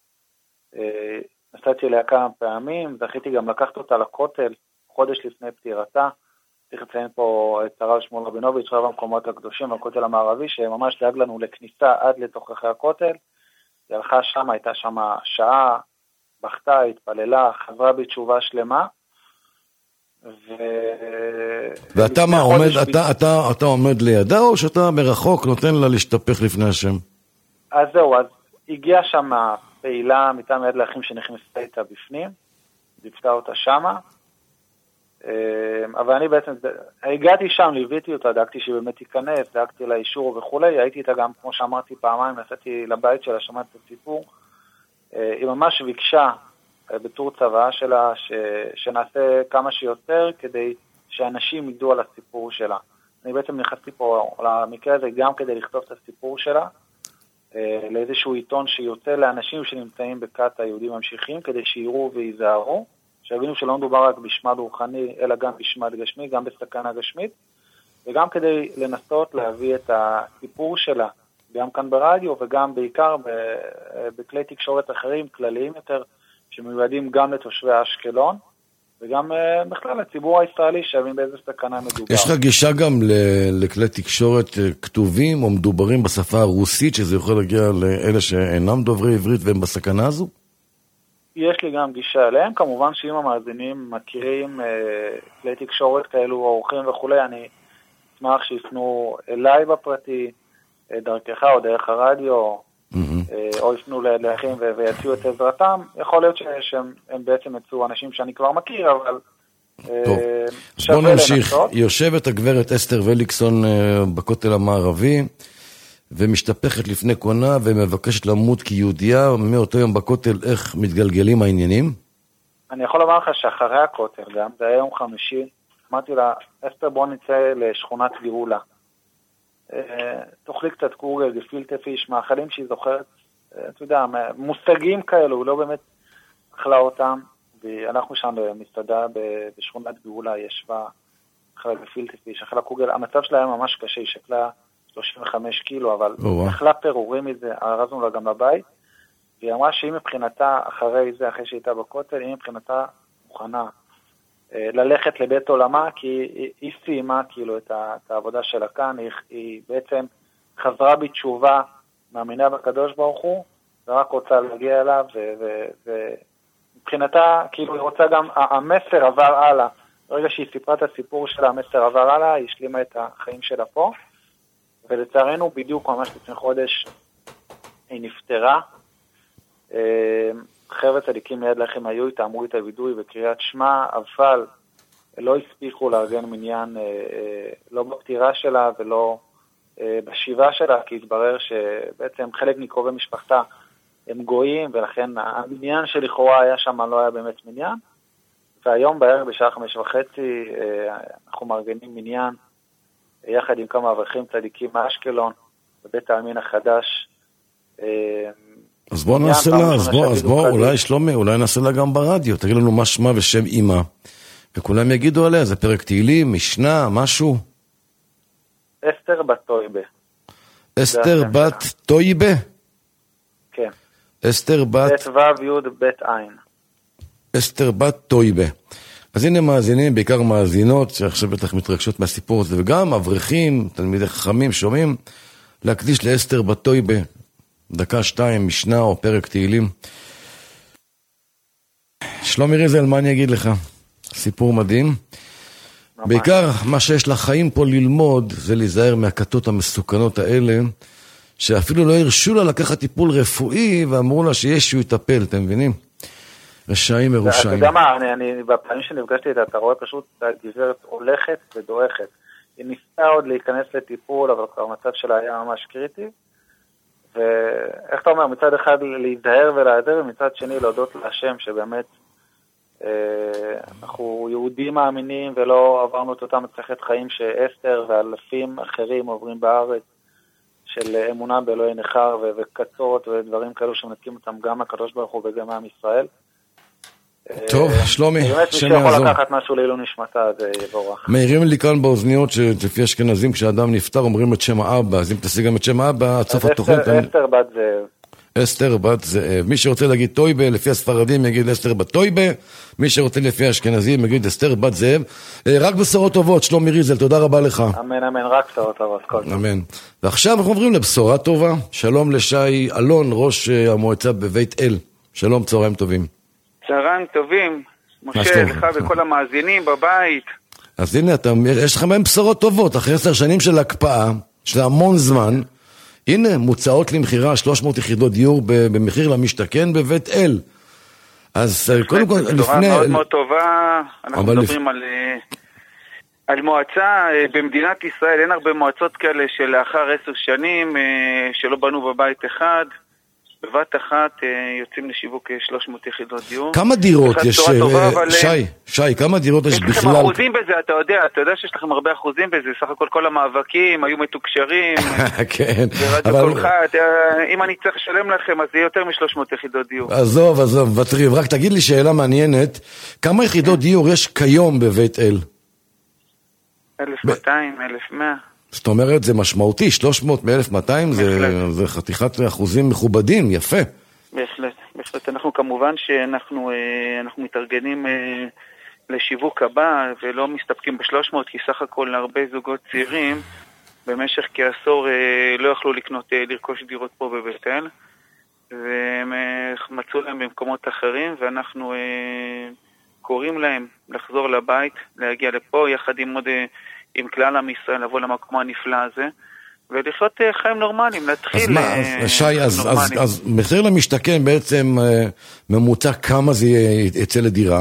נסעתי אליה כמה פעמים, זכיתי גם לקחת אותה לכותל, חודש לפני פטירתה. צריך לציין פה את הרב שמואל רבינוביץ', רב המקומות הקדושים, הכותל המערבי, שממש דאג לנו לכניסה עד לתוככי הכותל. היא הלכה שם, הייתה שם שעה, בכתה, התפללה, חזרה בתשובה שלמה. ו... ואתה מה, עומד, אתה, אתה, אתה עומד לידה, או שאתה מרחוק נותן לה להשתפך לפני השם? אז זהו, אז הגיעה שם פעילה מטעם יד לאחים שנכנסה איתה בפנים, דיפתה אותה שמה, אבל אני בעצם, הגעתי שם, ליוויתי אותה, דאגתי שהיא באמת תיכנס, דאגתי לאישור וכולי, הייתי איתה גם, כמו שאמרתי פעמיים, נסעתי לבית שלה, שמעתי את הסיפור, היא ממש ביקשה בתור צבא שלה, ש, שנעשה כמה שיותר, כדי שאנשים ידעו על הסיפור שלה. אני בעצם נכנסתי פה למקרה הזה, גם כדי לכתוב את הסיפור שלה, לאיזשהו עיתון שיוצא לאנשים שנמצאים בכת היהודים ממשיכים, כדי שיראו ויזהרו, שהבינו שלא מדובר רק בשמד רוחני, אלא גם בשמד גשמי, גם בסכנה גשמית, וגם כדי לנסות להביא את הסיפור שלה, גם כאן ברדיו וגם בעיקר בכלי תקשורת אחרים, כלליים יותר, שמיועדים גם לתושבי אשקלון, וגם בכלל לציבור הישראלי שהבין באיזה סכנה מדובר. יש לך גישה גם לכלי תקשורת כתובים או מדוברים בשפה הרוסית, שזה יכול להגיע לאלה שאינם דוברי עברית והם בסכנה הזו? יש לי גם גישה אליהם, כמובן שאם המאזינים מכירים כלי תקשורת כאלו, אורחים וכולי, אני אשמח שיפנו אליי בפרטי, דרכך או דרך הרדיו, או יפנו לאחים ויציעו את עזרתם. יכול להיות שהם בעצם יצאו אנשים שאני כבר מכיר, אבל בוא נמשיך. יושבת הגברת אסתר וליקסון בכותל המערבי, ומשתפכת לפני קונה ומבקשת למות כיהודייה. מאותו יום בכותל, איך מתגלגלים העניינים? אני יכול לומר לך שאחרי הכותל גם, זה היה יום חמישי, אמרתי לה, אסתר בוא נצא לשכונת גאולה. תאכלי קצת קורגל, גפילטה פיש, מאכלים שהיא זוכרת, אתה יודע, מושגים כאלו, לא באמת אכלה אותם, ואנחנו שם במסעדה בשכונת גאולה, ישבה, אכלה גפילטה פיש, אכלה קורגל, המצב שלה היה ממש קשה, היא שקלה שלושים וחמש קילו, אבל אכלה פירורים מזה, ארזנו לה גם לבית, והיא אמרה שהיא מבחינתה, אחרי זה, אחרי שהייתה בכותל, היא מבחינתה מוכנה ללכת לבית עולמה, כי היא, היא סיימה כאילו את, ה, את העבודה שלה כאן, היא, היא בעצם חזרה בתשובה, מאמינה בקדוש ברוך הוא, ורק רוצה להגיע אליו, ומבחינתה, כאילו היא רוצה גם, המסר עבר הלאה, ברגע שהיא סיפרה את הסיפור שלה, המסר עבר הלאה, היא השלימה את החיים שלה פה, ולצערנו בדיוק ממש לפני חודש, היא נפטרה, חבר'ה צדיקים מיד לכם היו איתה, אמרו איתה וידוי וקריאת שמע, אבל לא הספיקו לארגן מניין, לא בפטירה שלה ולא בשיבה שלה, כי התברר שבעצם חלק מקרובי משפחתה הם גויים, ולכן המניין שלכאורה היה שם לא היה באמת מניין, והיום בערב בשעה חמש וחצי אנחנו מארגנים מניין, יחד עם כמה אברכים צדיקים מאשקלון, בבית העלמין החדש, אז בוא נעשה לה, אז בוא, אז בוא, אולי שלומי, אולי נעשה לה גם ברדיו, תגיד לנו מה שמה ושם אמא, וכולם יגידו עליה, זה פרק תהילים, משנה, משהו? אסתר בת טויבה. אסתר בת טויבה? כן. אסתר בת... בית ו' י' בית עין. אסתר בת טויבה. אז הנה מאזינים, בעיקר מאזינות, שעכשיו בטח מתרגשות מהסיפור הזה, וגם אברכים, תלמידי חכמים, שומעים, להקדיש לאסתר בת טויבה, דקה שתיים, משנה או פרק תהילים. שלומי ריזל, מה אני אגיד לך? סיפור מדהים. ממש. בעיקר מה שיש לחיים פה ללמוד, זה להיזהר מהכתות המסוכנות האלה, שאפילו לא הרשו לה לקחת טיפול רפואי, ואמרו לה שיש שהוא יטפל, אתם מבינים? רשעים מרושעים. אתה יודע מה, אני, אני, בפעמים שנפגשתי איתה, אתה רואה פשוט הגברת הולכת ודורכת. היא ניסתה עוד להיכנס לטיפול, אבל כבר המצב שלה היה ממש קריטי. ואיך אתה אומר, מצד אחד להיזהר ולהיעדר, ומצד שני להודות להשם שבאמת אה, אנחנו יהודים מאמינים ולא עברנו את אותה מצחת חיים שאסתר ואלפים אחרים עוברים בארץ של אמונה באלוהי נחר ו- וקצות ודברים כאלו שמנתקים אותם גם הקדוש ברוך הוא וגם עם ישראל. טוב, שלומי, באמת מי שיכול לקחת משהו לעילוי נשמתה, זה יבורך. מעירים לי כאן באוזניות שלפי אשכנזים, כשאדם נפטר אומרים את שם האבא, אז אם תשיג גם את שם האבא, עד סוף התוכנית... אסתר בת זאב. אסתר בת זאב. מי שרוצה להגיד טויבה, לפי הספרדים יגיד אסתר בת טויבה, מי שרוצה לפי האשכנזים יגיד אסתר בת זאב. רק בשורות טובות, שלומי ריזל, תודה רבה לך. אמן, אמן, רק בשורות טובות. אמן. ועכשיו אנחנו עוברים לבשורה טובה. שלום לשי אלון, ראש המועצה בבית אל. שלום, צהריים טובים. צהריים טובים, משה, לך וכל המאזינים בבית. אז הנה, אתה, יש לך מהם בשורות טובות, אחרי עשר שנים של הקפאה, שזה המון זמן, הנה, מוצאות למחירה שלוש מאות יחידות דיור במחיר למשתכן בבית אל. אז קודם כל, לפני... מאוד מאוד טובה, אנחנו מדברים על על מועצה, במדינת ישראל אין הרבה מועצות כאלה שלאחר עשר שנים שלא בנו בבית אחד, בבת אחת יוצאים לשיווק שלוש מאות יחידות דיור. כמה דירות יש, שי, שי, כמה דירות יש בכלל? יש לכם אחוזים בזה, אתה יודע, אתה יודע שיש לכם הרבה אחוזים בזה, סך הכל כל המאבקים היו מתוקשרים. כן. אם אני צריך לשלם לכם, אז זה יותר מ-שלוש מאות יחידות דיור. עזוב, עזוב, וטריב, רק תגיד לי שאלה מעניינת, כמה יחידות דיור יש כיום בבית אל? אלף מאתיים, אלף ומאה. זאת אומרת, זה משמעותי, שלוש מאות מ-אלף מאתיים זה, זה חתיכת אחוזים מכובדים, יפה. בהחלט, בהחלט. אנחנו כמובן שאנחנו אנחנו מתארגנים לשיווק הבא, ולא מסתפקים ב-שלוש מאות, כי סך הכל הרבה זוגות צעירים, במשך כעשור לא יכלו לקנות, לרכוש דירות פה בבית אל, והם מצאו להם במקומות אחרים, ואנחנו קוראים להם לחזור לבית, להגיע לפה, יחד עם עוד... עם כלל עם ישראל, לבוא למקום הנפלא הזה, ולחיות חיים נורמליים, להתחיל אז מה, אז, שי, אז, אז, אז מחיר למשתכן בעצם ממוצע כמה זה יצא לדירה?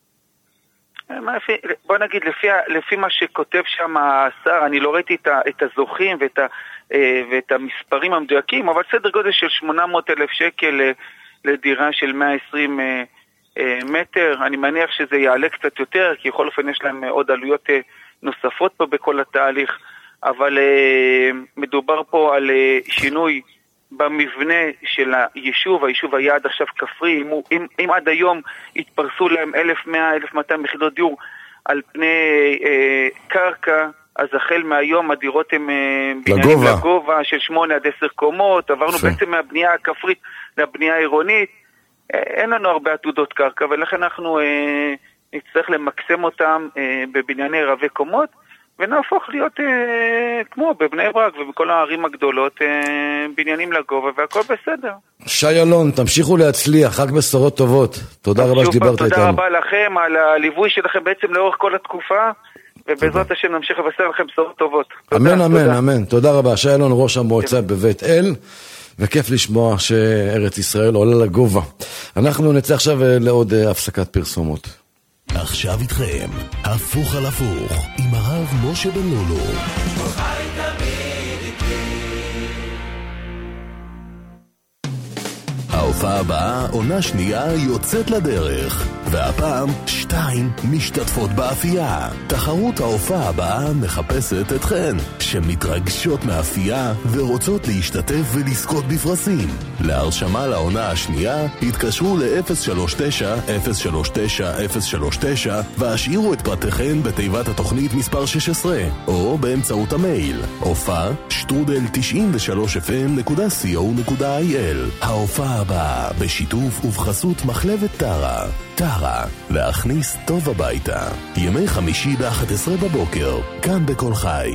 בוא נגיד, לפי, לפי מה שכותב שם השר, אני לא ראיתי את, את הזוכים ואת, ה, ואת המספרים המדויקים, אבל סדר גודל של שמונה מאות אלף שקל לדירה של מאה ועשרים מטר, אני מניח שזה יעלה קצת יותר, כי בכל אופן יש להם עוד עלויות נוספות פה בכל התהליך, אבל uh, מדובר פה על uh, שינוי במבנה של היישוב, היישוב היה עד עכשיו כפרי, אם, אם, אם עד היום התפרסו להם אלף ומאה, אלף ומאתיים יחידות דיור על פני uh, קרקע, אז החל מהיום הדירות הם uh, בניינים לגובה של שמונה עד עשר קומות, עברנו ש... בעצם מהבנייה הכפרית לבנייה העירונית, uh, אין לנו הרבה עתודות קרקע, ולכן אנחנו... Uh, נצטרך למקסם אותם אה, בבנייני רבי קומות, ונהפוך להיות אה, כמו בבני ברק ובכל הערים הגדולות, אה, בניינים לגובה, והכל בסדר. שי אלון, תמשיכו להצליח, רק בשורות טובות. תודה רבה שדיברת איתנו. תודה רבה לכם על הליווי שלכם בעצם לאורך כל התקופה, ובעזרת השם נמשיך לבשר לכם בשורות טובות. אמן, אמן, אמן. תודה רבה. שי אלון, ראש המועצה בבית אל, וכיף לשמוע שארץ ישראל עולה לגובה. אנחנו נצא עכשיו לעוד הפסקת פרסומות. עכשיו איתכם, הפוך על הפוך, עם הרב משה בן לולו. ההופעה הבאה, עונה שנייה, יוצאת לדרך. והפעם, שתיים משתתפות באפייה. תחרות ההופעה הבאה מחפשת אתכן, שמתרגשות מאפייה ורוצות להשתתף ולזכות בפרסים. להרשמה לעונה השנייה, התקשרו ל-אפס שלוש תשע אפס שלוש תשע אפס שלוש תשע והשאירו את פרטיכן בתיבת התוכנית מספר שש עשרה, או באמצעות המייל, הופעה שטרודל תשעים ושלוש אף אם נקודה סי או נקודה איי אל. ההופעה הבאה בשיתוף ובחסות מחלבת טרה. טרה, להכניס טוב הביתה. ימי חמישי ב-אחת עשרה בבוקר, כאן בכל חי.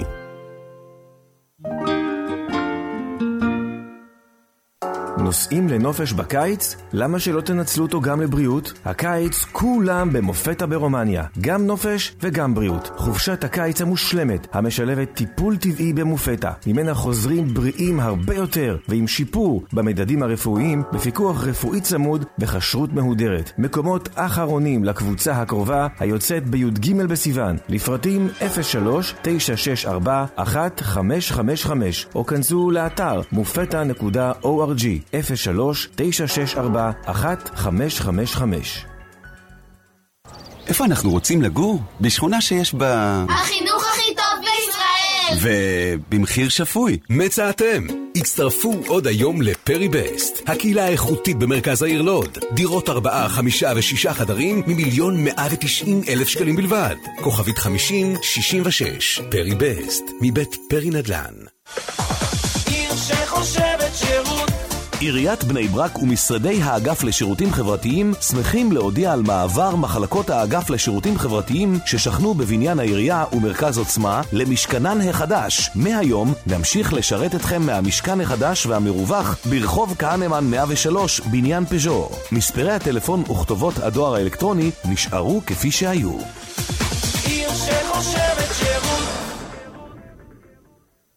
נוסעים לנופש בקיץ? למה שלא תנצלו אותו גם לבריאות? הקיץ כולם במופתה ברומניה, גם נופש וגם בריאות. חופשת הקיץ המושלמת, המשלבת טיפול טבעי במופתה, ממנה חוזרים בריאים הרבה יותר, ועם שיפור במדדים הרפואיים, בפיקוח רפואי צמוד וכשרות מהודרת. מקומות אחרונים לקבוצה הקרובה, היוצאת בי"ג בסיוון. לפרטים אפס שלוש תשע שש ארבע אחת חמש חמש חמש, או כנסו לאתר מופתה נקודה או אר ג'י. אפס שלוש תשע שש ארבע אחת חמש חמש חמש. איפה אנחנו רוצים לגור? בשכונה שיש בה... החינוך הכי טוב בישראל! ובמחיר שפוי. מצאתם! הצטרפו עוד היום לפרי בסט, הקהילה האיכותית במרכז העיר לוד. דירות ארבעה, חמישה ושישה חדרים ממיליון מאה ותשעים אלף שקלים בלבד. כוכבית חמישים שישים ושש. פרי בסט, מבית פרי נדל"ן. עיר שחושבת שירות. עיריית בני ברק ומשרדי האגף לשירותים חברתיים שמחים להודיע על מעבר מחלקות האגף לשירותים חברתיים ששכנו בבניין העירייה ומרכז עוצמה למשכנן החדש. מהיום נמשיך לשרת אתכם מהמשכן החדש והמרווח ברחוב כהנמן מאה ושלוש בניין פז'ו. מספרי הטלפון וכתובות הדואר האלקטרוני נשארו כפי שהיו. עיר שחושבת שירות.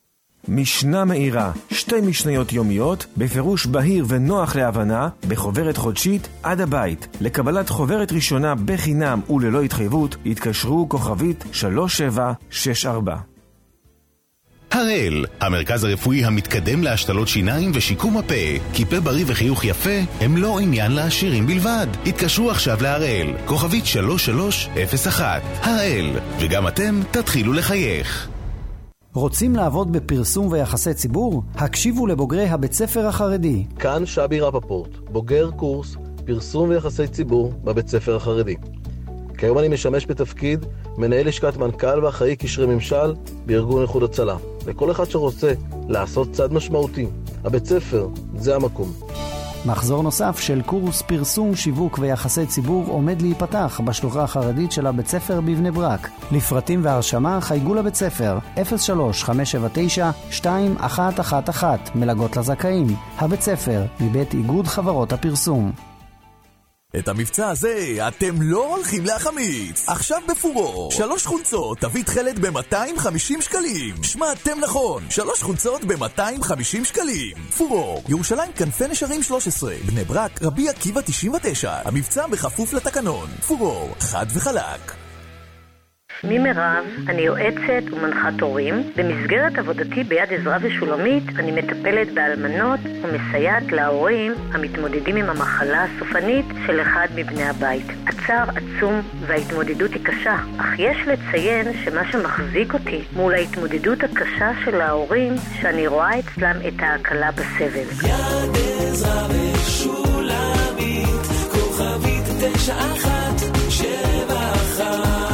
משנה מהירה, שתי משניות יומיות, בפירוש בהיר ונוח להבנה, בחוברת חודשית עד הבית. לקבלת חוברת ראשונה בחינם וללא התחייבות, התקשרו כוכבית שלוש שבע שש ארבע. הראל, המרכז הרפואי המתקדם להשתלות שיניים ושיקום הפה. כי פה בריא וחיוך יפה הם לא עניין לעשירים בלבד. התקשרו עכשיו להראל, כוכבית שלוש שלוש אפס אחת. הראל, וגם אתם תתחילו לחייך. רוצים לעבוד בפרסום ויחסי ציבור? הקשיבו לבוגרי הבית ספר החרדי. כאן שבי רפפורט, בוגר קורס פרסום ויחסי ציבור בבית ספר החרדי. כיום אני משמש בתפקיד מנהל לשכת מנכ"ל ואחראי קשרי ממשל בארגון איחוד הצלה. לכל אחד שרוצה לעשות צד משמעותי, הבית ספר זה המקום. מחזור נוסף של קורס פרסום, שיווק ויחסי ציבור עומד להיפתח בשלוחה החרדית של הבית ספר בבני ברק. לפרטים והרשמה חייגו לבית ספר אפס שלוש חמש שבע תשע שתיים אחת אחת אחת. מלגות לזכאים. הבית ספר מבית איגוד חברות הפרסום. את המבצע הזה אתם לא הולכים להחמיץ. עכשיו בפורו, שלוש חולצות תביא תחלת ב-מאתיים וחמישים שקלים. שמעתם נכון, שלוש חולצות ב-מאתיים וחמישים שקלים. פורו, ירושלים כנפי נשרים שלוש עשרה, בני ברק רבי עקיבא תשעים ותשע. המבצע בכפוף לתקנון. פורו, חד וחלק. שמי מירב, אני יועצת ומנחת הורים. במסגרת עבודתי ביד עזרא ושולמית אני מטפלת באלמנות ומסייעת להורים המתמודדים עם המחלה הסופנית של אחד מבני הבית. הצער עצום וההתמודדות היא קשה, אך יש לציין שמה שמחזיק אותי מול ההתמודדות הקשה של ההורים, שאני רואה אצלם את ההקלה בסבל. יד עזרא ושולמית, כוכבית תשע אחת שבע אחת.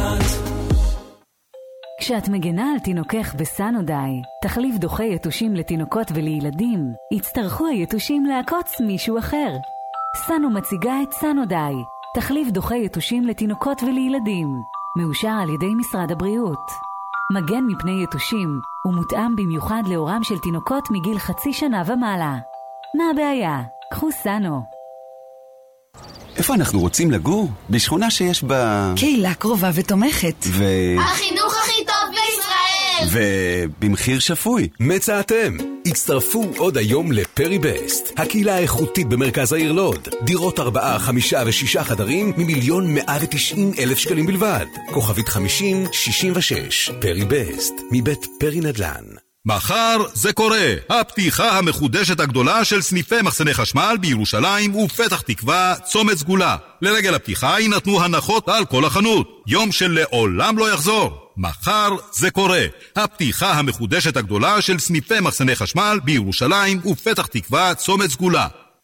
כשאת מגנה על תינוקך בסנודיי, תחליף דוחה יתושים לתינוקות ולילדים, יצטרכו היתושים לעקוץ מישהו אחר. סנו מציגה את סנודיי, תחליף דוחה יתושים לתינוקות ולילדים, מאושר על ידי משרד הבריאות. מגן מפני יתושים, ומותאם במיוחד לאורם של תינוקות מגיל חצי שנה ומעלה. מה הבעיה? קחו סנו. איפה אנחנו רוצים לגור? בשכונה שיש בה... קהילה קרובה ותומכת. ו... החינוך הכי טוב בישראל! ובמחיר שפוי. מצאתם! הצטרפו עוד היום לפרי בסט, הקהילה האיכותית במרכז העיר לוד. דירות ארבעה, חמישה ושישה חדרים ממיליון מאה ותשעים אלף שקלים בלבד. כוכבית חמישים שישים ושש. פרי בסט, מבית פרי נדל"ן. מחר זה קורה, הפתיחה המחודשת הגדולה של סניפי מחסני חשמל בירושלים ופתח תקווה, צומת סגולה. לרגל הפתיחה יינתנו הנחות על כל החנות, יום שלעולם לא יחזור. מחר זה קורה, הפתיחה המחודשת הגדולה של סניפי מחסני חשמל בירושלים ופתח תקווה, צומת סגולה.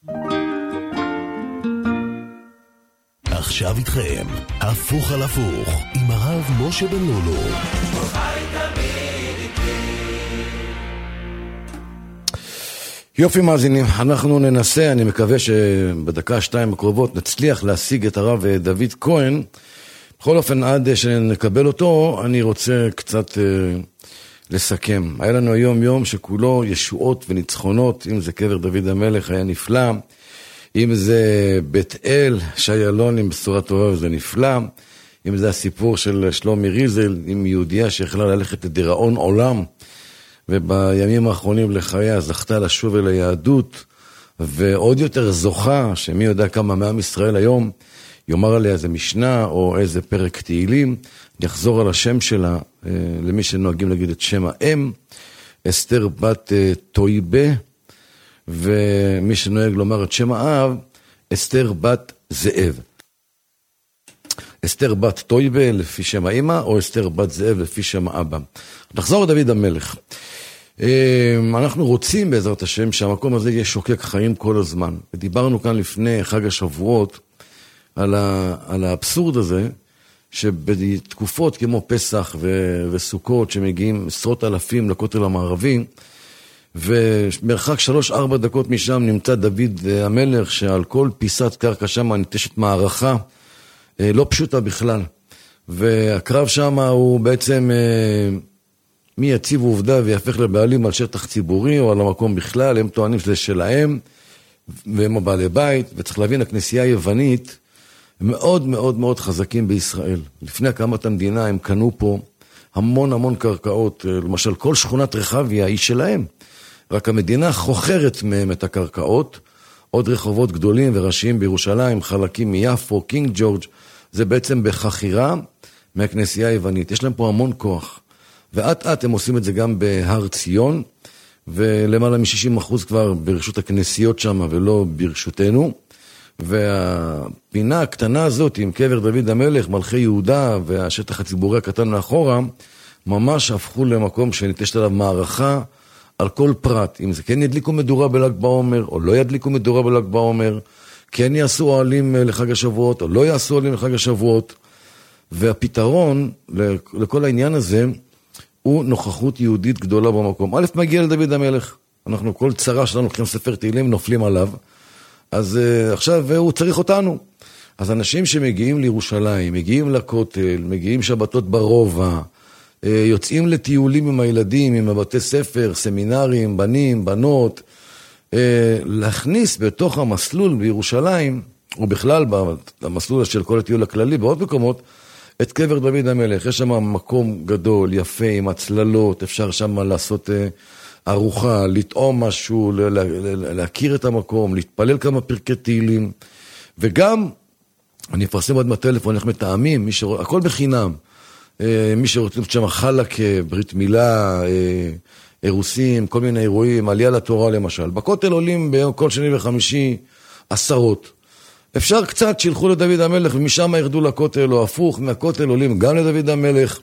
עכשיו איתכם, הפוך על הפוך, עם הרב משה בן לולו. יופי מאזינים, אנחנו ננסה, אני מקווה שבדקה שתיים הקרובות נצליח להשיג את הרב דוד כהן. בכל אופן, עד שנקבל אותו, אני רוצה קצת אה, לסכם. היה לנו היום יום שכולו ישועות וניצחונות, אם זה קבר דוד המלך היה נפלא, אם זה בית אל, שי אלון עם בשורת טובה זה נפלא, אם זה הסיפור של שלומי ריזל עם יהודיה שיכלה ללכת לדיראון עולם, ובימים האחרונים לחייה זכתה לשוב אל היהדות, ועוד יותר זוכה, שמי יודע כמה מעם ישראל היום, יאמר עליה איזה משנה או איזה פרק תהילים, יחזור על השם שלה, למי שנוהגים להגיד את שם האם, אסתר בת טויבה, ומי שנוהג לומר את שם האב, אסתר בת זאב. אסתר בת טויבה לפי שם האמא, או אסתר בת זאב לפי שם האבא. נחזור לדוד המלך. אנחנו רוצים בעזרת השם שהמקום הזה יהיה שוקק חיים כל הזמן. ודיברנו כאן לפני חג השבועות על, ה, על האבסורד הזה, שבתקופות כמו פסח ו, וסוכות שמגיעים עשרות אלפים לכותל המערבי, ומרחק שלוש ארבע דקות משם נמצא דוד המלך, שעל כל פיסת קרקע שם ניטשת מערכה לא פשוטה בכלל. והקרב שם הוא בעצם מי יציב עובדה ויהפך לבעלים על שטח ציבורי או על המקום בכלל, הם טוענים שזה שלהם, והם הבעלי בית, וצריך להבין, הכנסייה היוונית מאוד מאוד מאוד חזקים בישראל. לפני הקמת המדינה הם קנו פה המון המון קרקעות, למשל כל שכונת רחביה היא שלהם, רק המדינה חוכרת מהם את הקרקעות, עוד רחובות גדולים וראשיים בירושלים, חלקים מיפו, קינג ג'ורג', זה בעצם בחכירה מהכנסייה היוונית, יש להם פה המון כוח, ואת את הם עושים את זה גם בהר ציון, ולמעלה מ-שישים אחוז כבר ברשות הכנסיות שם ולא ברשותנו, והפינה הקטנה הזאת עם קבר דוד המלך, מלכי יהודה והשטח הציבורי הקטן מאחורה, ממש הפכו למקום שניטשת עליו מערכה על כל פרט, אם זה כן ידליקו מדורה בל"ג בעומר או לא ידליקו מדורה בל"ג בעומר, כן יעשו אוהלים לחג השבועות או לא יעשו אוהלים לחג השבועות, והפתרון לכל העניין הזה הוא נוכחות יהודית גדולה במקום. א', מגיע לדוד המלך, אנחנו כל צרה שלנו לוקחים ספר תהילים, נופלים עליו, אז uh, עכשיו הוא צריך אותנו. אז אנשים שמגיעים לירושלים, מגיעים לכותל, מגיעים שבתות ברובע, uh, יוצאים לטיולים עם הילדים, עם הבתי ספר, סמינרים, בנים, בנות, uh, להכניס בתוך המסלול בירושלים, ובכלל במסלול של כל הטיול הכללי, בעוד מקומות, את קבר דוד המלך. יש שם מקום גדול, יפה, עם הצללות, אפשר שם לעשות uh, ארוחה, לטעום משהו, ל- ל- ל- להכיר את המקום, להתפלל כמה פרקי תהילים, וגם, אני אפרסם עוד מהטלפון, איך מתאמים, שרוא, הכל בחינם, uh, מי שרוצים שם חלק, ברית מילה, uh, אירוסים, כל מיני אירועים, עלייה לתורה למשל. בכותל עולים ביום כל שני וחמישי עשרות. אפשר קצת שילכו לדוד המלך ומשם ירדו לכותל, או הפוך, מהכותל עולים גם לדוד המלך.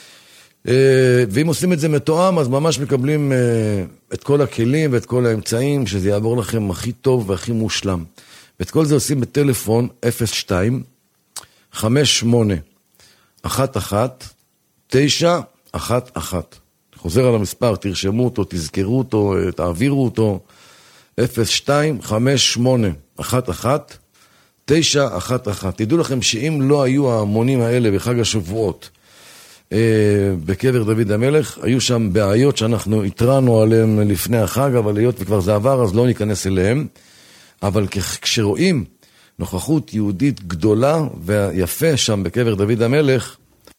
ואם עושים את זה מתואם, אז ממש מקבלים את כל הכלים ואת כל האמצעים, שזה יעבור לכם הכי טוב והכי מושלם. ואת כל זה עושים בטלפון אפס שתיים חמש שמונה אחת אחת תשע אחת אחת. חוזר על המספר, תרשמו אותו, תזכרו אותו, תעבירו אותו. אפס שתיים חמש שמונה אחת אחת תשע אחת אחת. תדעו לכם שאם לא היו ההמונים האלה בחג השבועות אה, בקבר דוד המלך, היו שם בעיות שאנחנו התרענו עליהם לפני החג, אבל היות וכבר זה עבר אז לא ניכנס אליהם. אבל כשרואים נוכחות יהודית גדולה ויפה שם בקבר דוד המלך,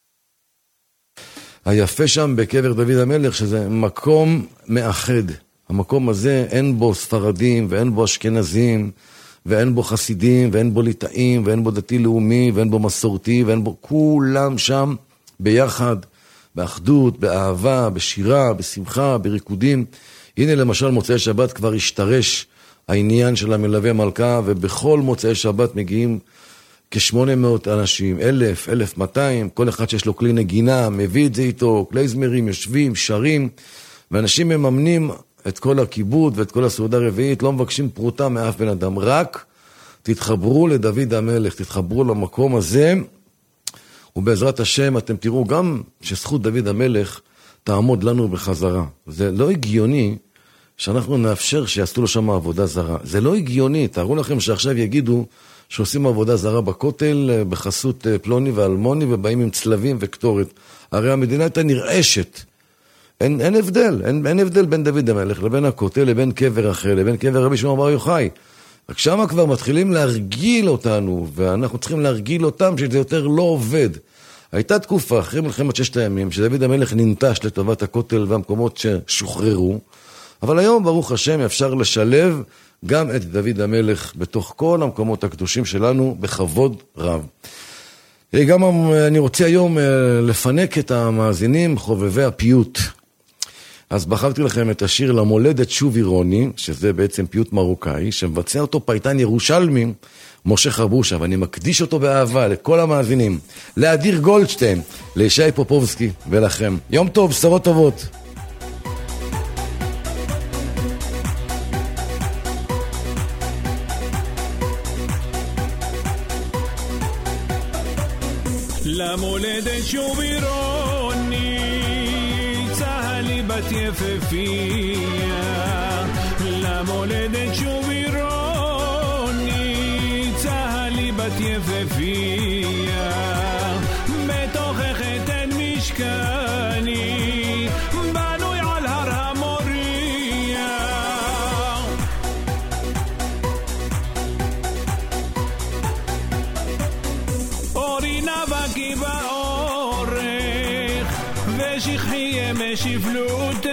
היפה שם בקבר דוד המלך שזה מקום מאחד. המקום הזה אין בו ספרדים ואין בו אשכנזים ואין בו חסידים ואין בו ליטאים ואין בו דתי לאומי ואין בו מסורתי ואין בו, כולם שם ביחד, באחדות, באהבה, בשירה, בשמחה, בריקודים. הנה למשל מוצאי שבת כבר השתרש העניין של המלווה מלכה, ובכל מוצאי שבת מגיעים כשמונה מאות אנשים, אלף, אלף מאתיים, כל אחד שיש לו כלי נגינה, מביא את זה איתו, קלייזמרים, יושבים, שרים, ואנשים מממנים את כל הכיבוד ואת כל הסעודה הרביעית, לא מבקשים פרוטה מאף בן אדם, רק תתחברו לדוד המלך, תתחברו למקום הזה, ובעזרת השם אתם תראו גם שזכות דוד המלך תעמוד לנו בחזרה. זה לא הגיוני שאנחנו נאפשר שיעשו לו שם עבודה זרה. זה לא הגיוני, תארו לכם שעכשיו יגידו שעושים עבודה זרה בכותל בחסות פלוני ואלמוני ובאים עם צלבים וקטורת. הרי המדינה הייתה נרעשת. אין, אין הבדל, אין, אין הבדל בין דוד המלך לבין הכותל, לבין קבר אחר, לבין קבר רבי שמעון בר יוחאי. רק שמה כבר מתחילים להרגיל אותנו, ואנחנו צריכים להרגיל אותם שזה יותר לא עובד. הייתה תקופה אחרי מלחמת ששת הימים, שדוד המלך ננטש לטובת הכותל והמקומות ששוחררו, אבל היום ברוך השם אפשר לשלב גם את דוד המלך בתוך כל המקומות הקדושים שלנו בכבוד רב. גם אני רוצה היום לפנק את המאזינים חובבי הפיוט. אז בחרתי לכם את השיר למולדת שובי רוני, שזה בעצם פיוט מרוקאי, שמבצע אותו פייטן ירושלמי, משה חרבושה, ואני מקדיש אותו באהבה לכל המאזינים, לאדיר גולדשטיין, לישי פופובסקי ולכם. יום טוב, בשורות טובות. למולדת שובי רוני, צהלי בת יפהפייה. למולדת שובי רוני, צהלי בת יפהפייה. בתוכך אתן משכני, בנוי על הר המוריה. אורי נבקי באורך, שכחי ימי שפלותך,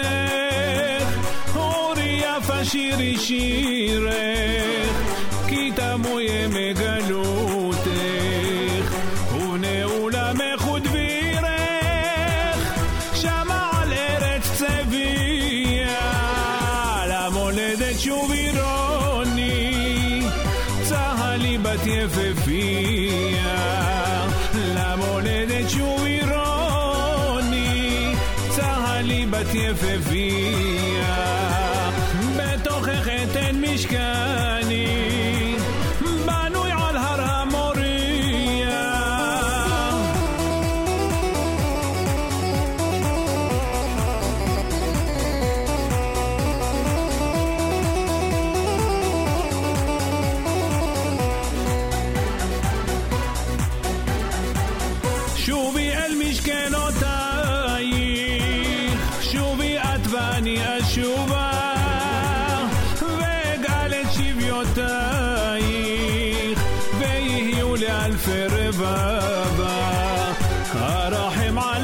אורי יפה שירי שירך, כי תמו ימי גלותך, ובני עולמך ודבירך, שמה על ארץ צביה, למולדת שובי רוני, צהלי בת יפפיה, למולדת שובי רוני, צהלי בת יפפיה, בתוכך אתן משכני, בנוי על הר המוריה. שובי אל משכנותייך, שובי את ואני אשובה, ואגאל את שביותייך, ויהיו לאלפי רבבה, הרחם על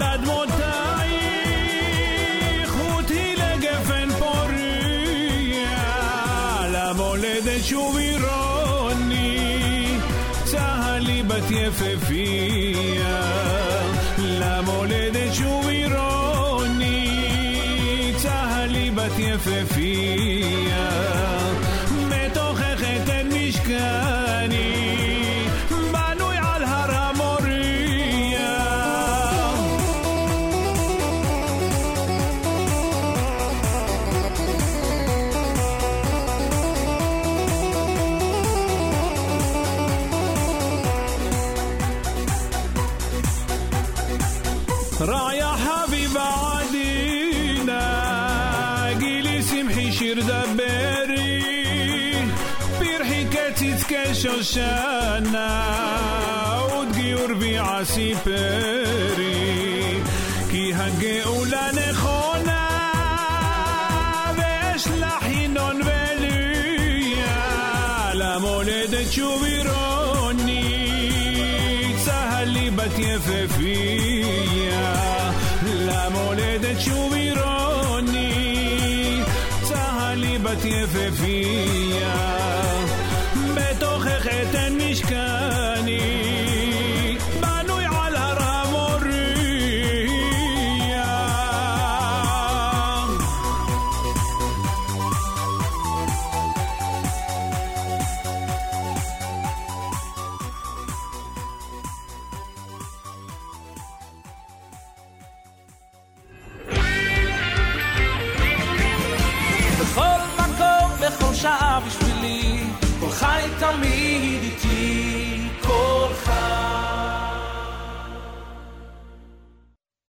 אדמותייך, ותהי לגפן פוריה, למולדת שובי רוני, צהלי בת יפפיה, למולדת שובי רוני, צהלי בת יפפיה, מתוכך אתן משכני, בנוי על הר המוריה. רעיה חביבה עדינה, גילי שמחי שיר דברי, פרחי קציץ כשושנה, ודגיור ועשי פרי, כי הגאולה נכונה, ואשלח ינון וליה, למולדת שובי רוני, צהלי בת יפפיה, למולדת שובי רוני, צהלי בת יפפיה.